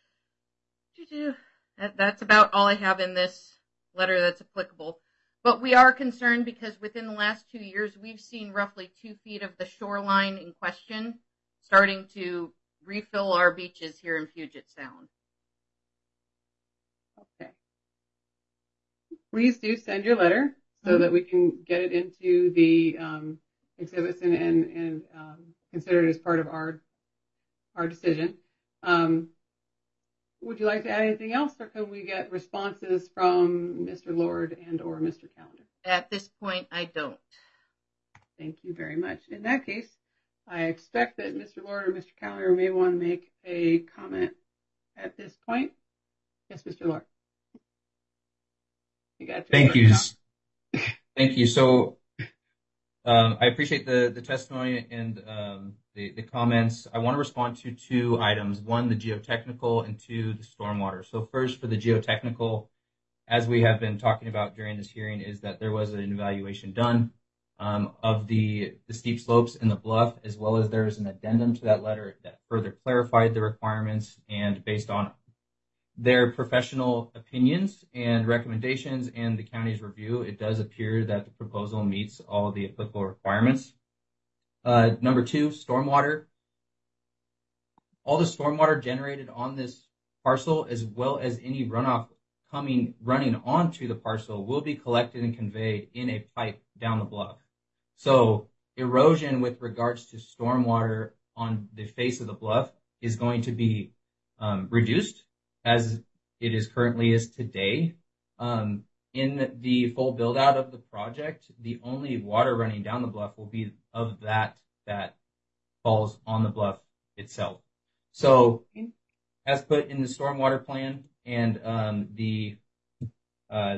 that, that's about all I have in this letter that's applicable. But we are concerned because within the last two years, we've seen roughly two feet of the shoreline in question starting to refill our beaches here in Puget Sound. Okay. Please do send your letter so mm-hmm. that we can get it into the um, exhibits and, and, and um, consider it as part of our our decision. Um, would you like to add anything else, or can we get responses from Mister Lord and or Mister Callender? At this point, I don't. Thank you very much. In that case, I expect that Mister Lord or Mister Callender may want to make a comment at this point. Yes, Mister Lord. You got Thank you. Thank you. So um, I appreciate the, the testimony and um, the, the comments. I want to respond to two items. One, the geotechnical, and two, the stormwater. So first, for the geotechnical, as we have been talking about during this hearing, is that there was an evaluation done um, of the, the steep slopes in the bluff, as well as there is an addendum to that letter that further clarified the requirements, and based on their professional opinions and recommendations and the county's review, it does appear that the proposal meets all of the applicable requirements. Uh, number two, stormwater. All the stormwater generated on this parcel, as well as any runoff coming running onto the parcel, will be collected and conveyed in a pipe down the bluff. So erosion with regards to stormwater on the face of the bluff is going to be um, reduced as it is currently is today. Um, in the full build out of the project, the only water running down the bluff will be of that that falls on the bluff itself. So as put in the stormwater plan and um, the uh,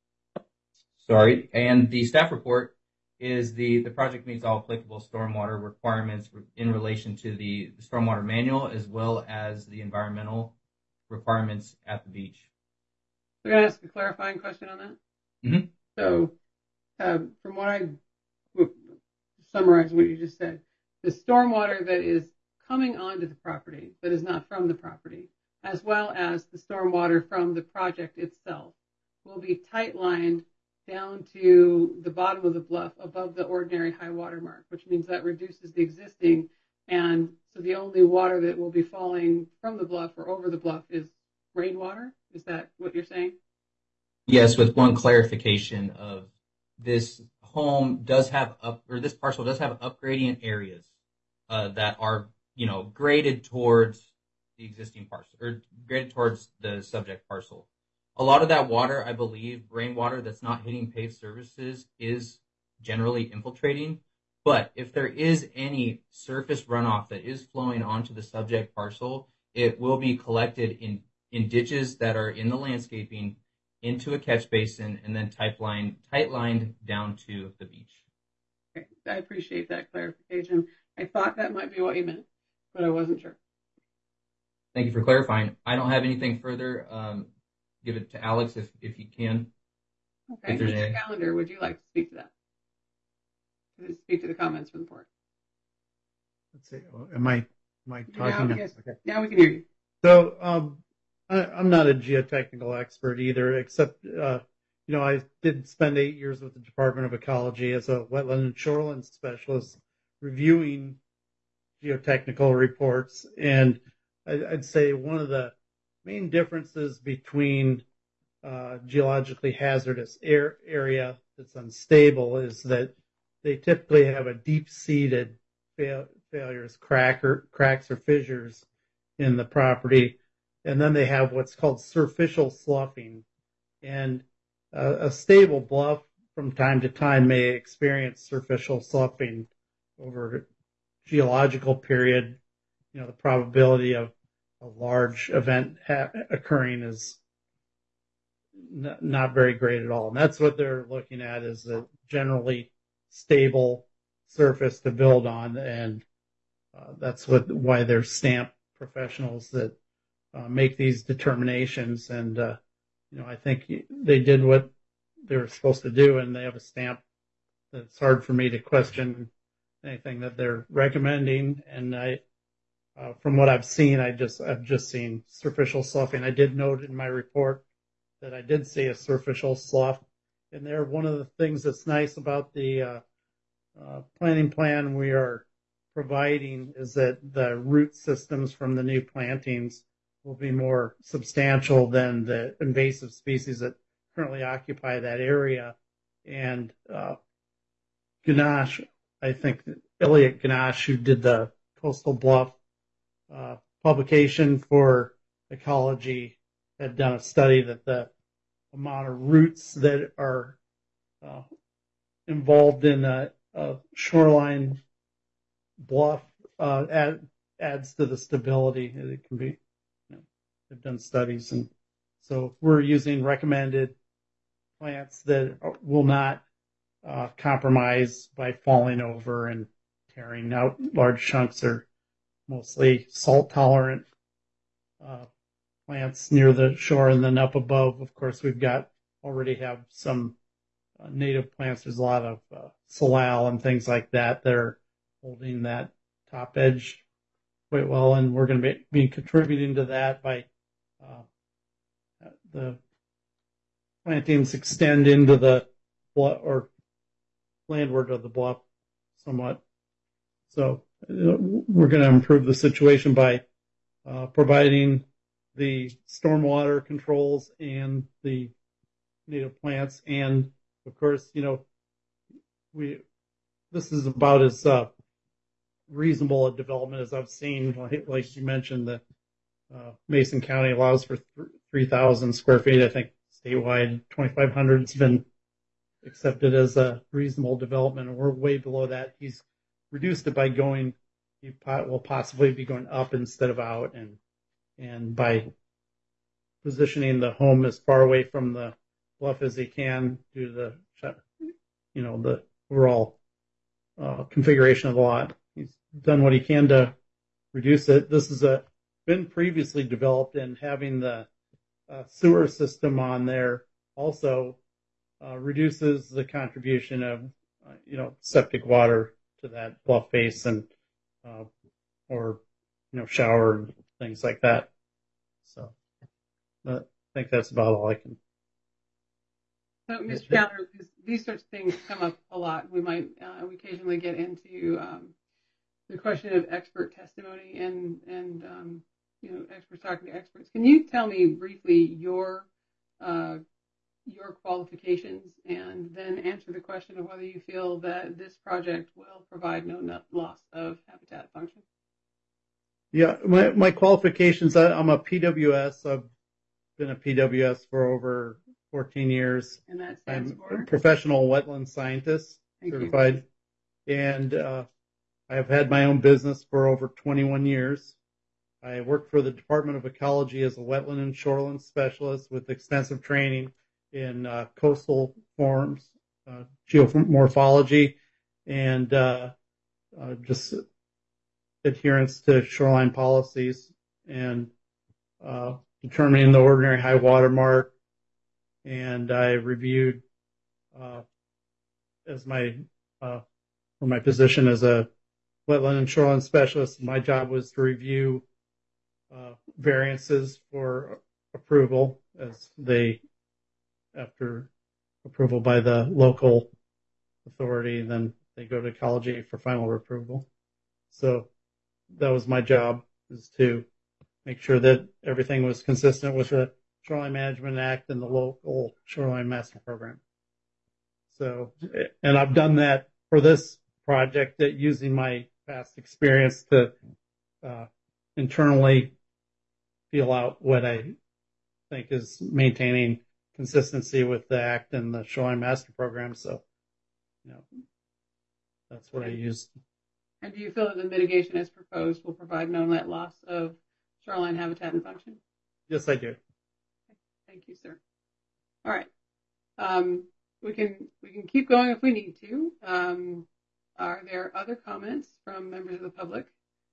sorry, and the staff report is the, the project meets all applicable stormwater requirements in relation to the, the stormwater manual, as well as the environmental requirements at the beach. We're going to ask a clarifying question on that. Mm-hmm. So, um, from what I summarize what you just said, the stormwater that is coming onto the property, that is not from the property, as well as the stormwater from the project itself, will be tight lined down to the bottom of the bluff above the ordinary high water mark, which means that reduces the existing. And so the only water that will be falling from the bluff or over the bluff is rainwater. Is that what you're saying? Yes, with one clarification of this home does have up, or this parcel does have upgradient areas uh, that are, you know, graded towards the existing parcel or graded towards the subject parcel. a lot of that water, I believe, rainwater that's not hitting paved surfaces is generally infiltrating. But if there is any surface runoff that is flowing onto the subject parcel, it will be collected in, in ditches that are in the landscaping into a catch basin and then tight lined, tight lined down to the beach. Okay. I appreciate that clarification. I thought that might be what you meant, but I wasn't sure. Thank you for clarifying. I don't have anything further. Um, give it to Alex if, if you can. Okay. If there's Mister any- Calendar, would you like to speak to that? To speak to the comments from the board. Let's see. Am I am I talking Now, now? yes, Okay. now we can hear you. So um, I, I'm not a geotechnical expert either, except uh, you know I did spend eight years with the Department of Ecology as a wetland and shoreline specialist, reviewing geotechnical reports, and I, I'd say one of the main differences between uh, geologically hazardous air, area that's unstable is that they typically have a deep-seated fail, failures, crack or, cracks or fissures in the property, and then they have what's called superficial sloughing. And uh, a stable bluff from time to time may experience superficial sloughing over a geological period. You know, the probability of a large event ha- occurring is n- not very great at all. And that's what they're looking at, is a generally stable surface to build on. And uh, that's what why they're stamp professionals that uh, make these determinations. And, uh, you know, I think they did what they were supposed to do, and they have a stamp that's hard for me to question anything that they're recommending. And I, Uh, from what I've seen, I just, I've just seen superficial sloughing. I did note in my report that I did see a superficial slough in there. One of the things that's nice about the uh, uh, planting plan we are providing is that the root systems from the new plantings will be more substantial than the invasive species that currently occupy that area. And uh, Ganache, I think Elliot Ganache, who did the Coastal Bluff Uh, publication for ecology, had done a study that the amount of roots that are uh, involved in a, a shoreline bluff uh, add, adds to the stability. It can be, you know, they've done studies, and so we're using recommended plants that will not uh, compromise by falling over and tearing out large chunks. Or mostly salt-tolerant uh, plants near the shore, and then up above, of course, we've got already have some uh, native plants. There's a lot of uh, salal and things like that that are holding that top edge quite well, and we're going to be, be contributing to that by uh, the plantings extend into the bluff, or landward of the bluff somewhat. So we're going to improve the situation by uh, providing the stormwater controls and the native plants. And of course, you know, we, this is about as uh, reasonable a development as I've seen. Like, like you mentioned, the uh, Mason County allows for three thousand square feet. I think statewide twenty-five hundred has been accepted as a reasonable development, and we're way below that. He's reduced it by going, he will possibly be going up instead of out, and and by positioning the home as far away from the bluff as he can due to the, you know, the overall uh, configuration of the lot. He's done what he can to reduce it. This has a, been previously developed, and having the uh, sewer system on there also uh, reduces the contribution of, uh, you know, septic water to that bluff face, and uh, or you know, shower and things like that. So uh, I think that's about all I can. So, Mister Calendar, these sorts of things come up a lot. We might uh, we occasionally get into um, the question of expert testimony and and um, you know, experts talking to experts. Can you tell me briefly your uh, your qualifications, and then answer the question of whether you feel that this project will provide no loss of habitat function? Yeah, my, my qualifications, I, I'm a P W S. I've been a P W S for over fourteen years. And that stands I'm for? a professional wetland scientist, Thank you. certified. And uh, I have had my own business for over twenty-one years. I worked for the Department of Ecology as a wetland and shoreline specialist with extensive training in uh, coastal forms, uh, geomorphology, and uh, uh, just adherence to shoreline policies and uh, determining the ordinary high water mark. And I reviewed uh, as my uh, for my position as a wetland and shoreline specialist. My job was to review uh, variances for approval as they after approval by the local authority, and then they go to ecology for final approval. So that was my job, is to make sure that everything was consistent with the Shoreline Management Act and the local Shoreline Master Program. So, and I've done that for this project, that using my past experience to uh, internally feel out what I think is maintaining consistency with the Act and the Shoreline Master Program. So, you know, that's what I used. And do you feel that the mitigation as proposed will provide no net loss of shoreline habitat and function? Yes, I do. Thank you, sir. All right. Um, we can we can keep going if we need to. Um, are there other comments from members of the public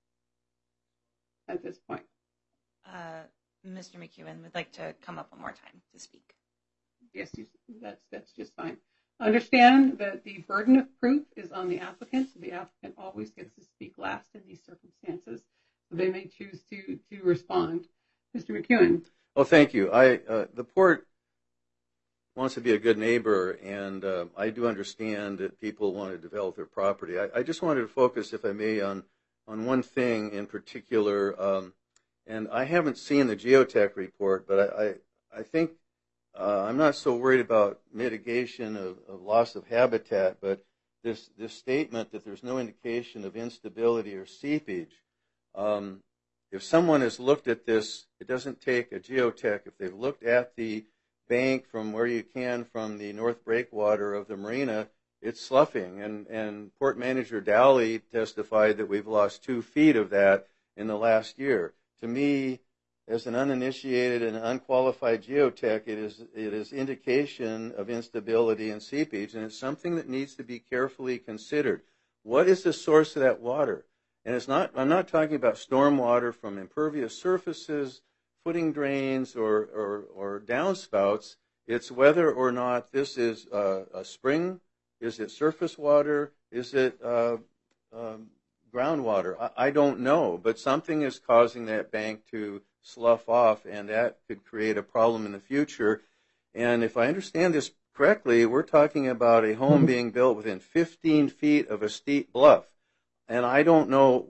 at this point? Uh, Mister McEwen would like to come up one more time to speak. Yes, you, that's that's just fine. Understand that the burden of proof is on the applicant, so the applicant always gets to speak last in these circumstances. So they may choose to to respond. Mister McEwen. Oh, thank you. I uh, the port wants to be a good neighbor, and uh, I do understand that people want to develop their property. I, I just wanted to focus, if I may, on on one thing in particular. Um, and I haven't seen the geotech report, but I I, I think uh, I'm not so worried about mitigation of, of loss of habitat, but this this statement that there's no indication of instability or seepage. Um, If someone has looked at this, it doesn't take a geotech. If they've looked at the bank from where you can from the north breakwater of the marina, it's sloughing. And, and Port Manager Dowley testified that we've lost two feet of that in the last year. To me, as an uninitiated and unqualified geotech, it is, it is indication of instability and seepage, and it's something that needs to be carefully considered. What is the source of that water? And it's not, I'm not talking about stormwater from impervious surfaces, footing drains, or, or, or downspouts. It's whether or not this is uh, a spring, is it surface water, is it uh, um, groundwater? I, I don't know, but something is causing that bank to slough off, and that could create a problem in the future. And if I understand this correctly, we're talking about a home being built within fifteen feet of a steep bluff. And I don't know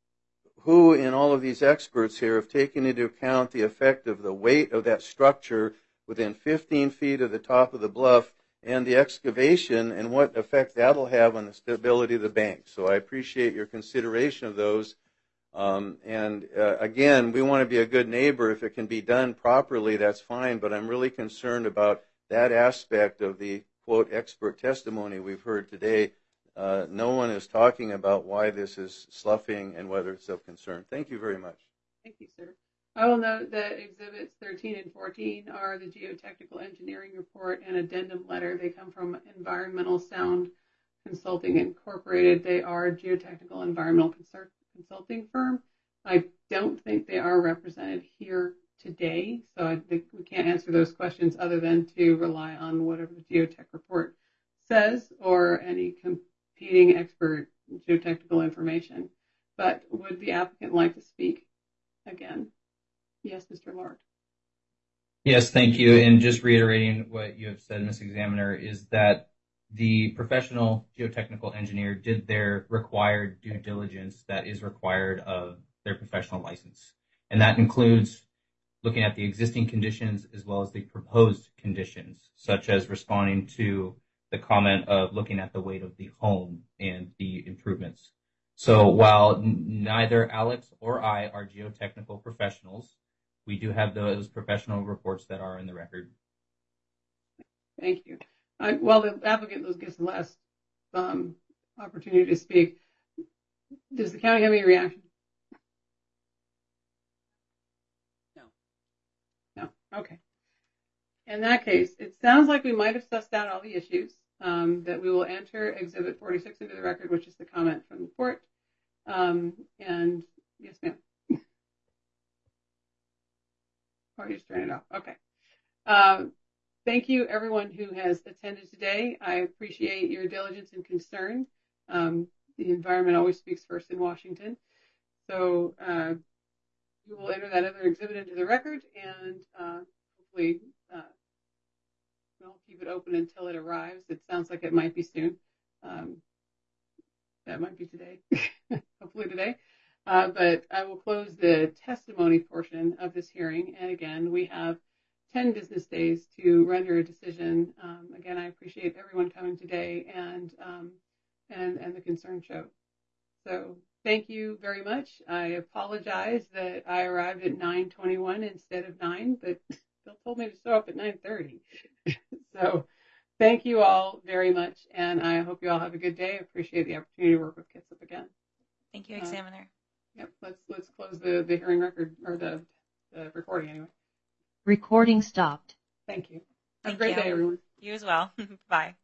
who in all of these experts here have taken into account the effect of the weight of that structure within fifteen feet of the top of the bluff and the excavation and what effect that'll have on the stability of the bank. So I appreciate your consideration of those. Um, and uh, again, we want to be a good neighbor. If it can be done properly, that's fine. But I'm really concerned about that aspect of the, quote, expert testimony we've heard today. Uh, no one is talking about why this is sloughing and whether it's of concern. Thank you very much. Thank you, sir. I will note that exhibits thirteen and fourteen are the geotechnical engineering report and addendum letter. They come from Environmental Sound Consulting Incorporated. They are a geotechnical environmental consulting firm. I don't think they are represented here today, so I think we can't answer those questions other than to rely on whatever the geotech report says or any competing expert geotechnical information. But would the applicant like to speak again? Yes, Mister Lord. Yes, thank you. And just reiterating what you have said, Miz Examiner, is that the professional geotechnical engineer did their required due diligence that is required of their professional license. And that includes looking at the existing conditions as well as the proposed conditions, such as responding to the comment of looking at the weight of the home and the improvements. So while n- neither Alex or I are geotechnical professionals, we do have those professional reports that are in the record. Thank you. Uh, while the applicant gets the last um, opportunity to speak, does the county have any reaction? No. No. Okay. In that case, it sounds like we might have sussed out all the issues. Um, that we will enter Exhibit forty-six into the record, which is the comment from the court. Um, and yes, ma'am. Or you just turn it off. Okay. Uh, thank you, everyone who has attended today. I appreciate your diligence and concern. Um, the environment always speaks first in Washington. So uh, we will enter that other exhibit into the record, and uh, hopefully uh, we'll keep it open until it arrives. It sounds like it might be soon. Um, that might be today, hopefully today. Uh, but I will close the testimony portion of this hearing. And again, we have ten business days to render a decision. Um, again, I appreciate everyone coming today and, um, and, and the concern show. So thank you very much. I apologize that I arrived at nine twenty-one instead of nine, but Bill told me to show up at nine thirty. So thank you all very much. And I hope you all have a good day. I appreciate the opportunity to work with Kitsap again. Thank you, Examiner. Uh, Yep, let's let's close the, the hearing record, or the, the recording anyway. Recording stopped. Thank you. Have Thank a great you. day, everyone. You as well. Bye.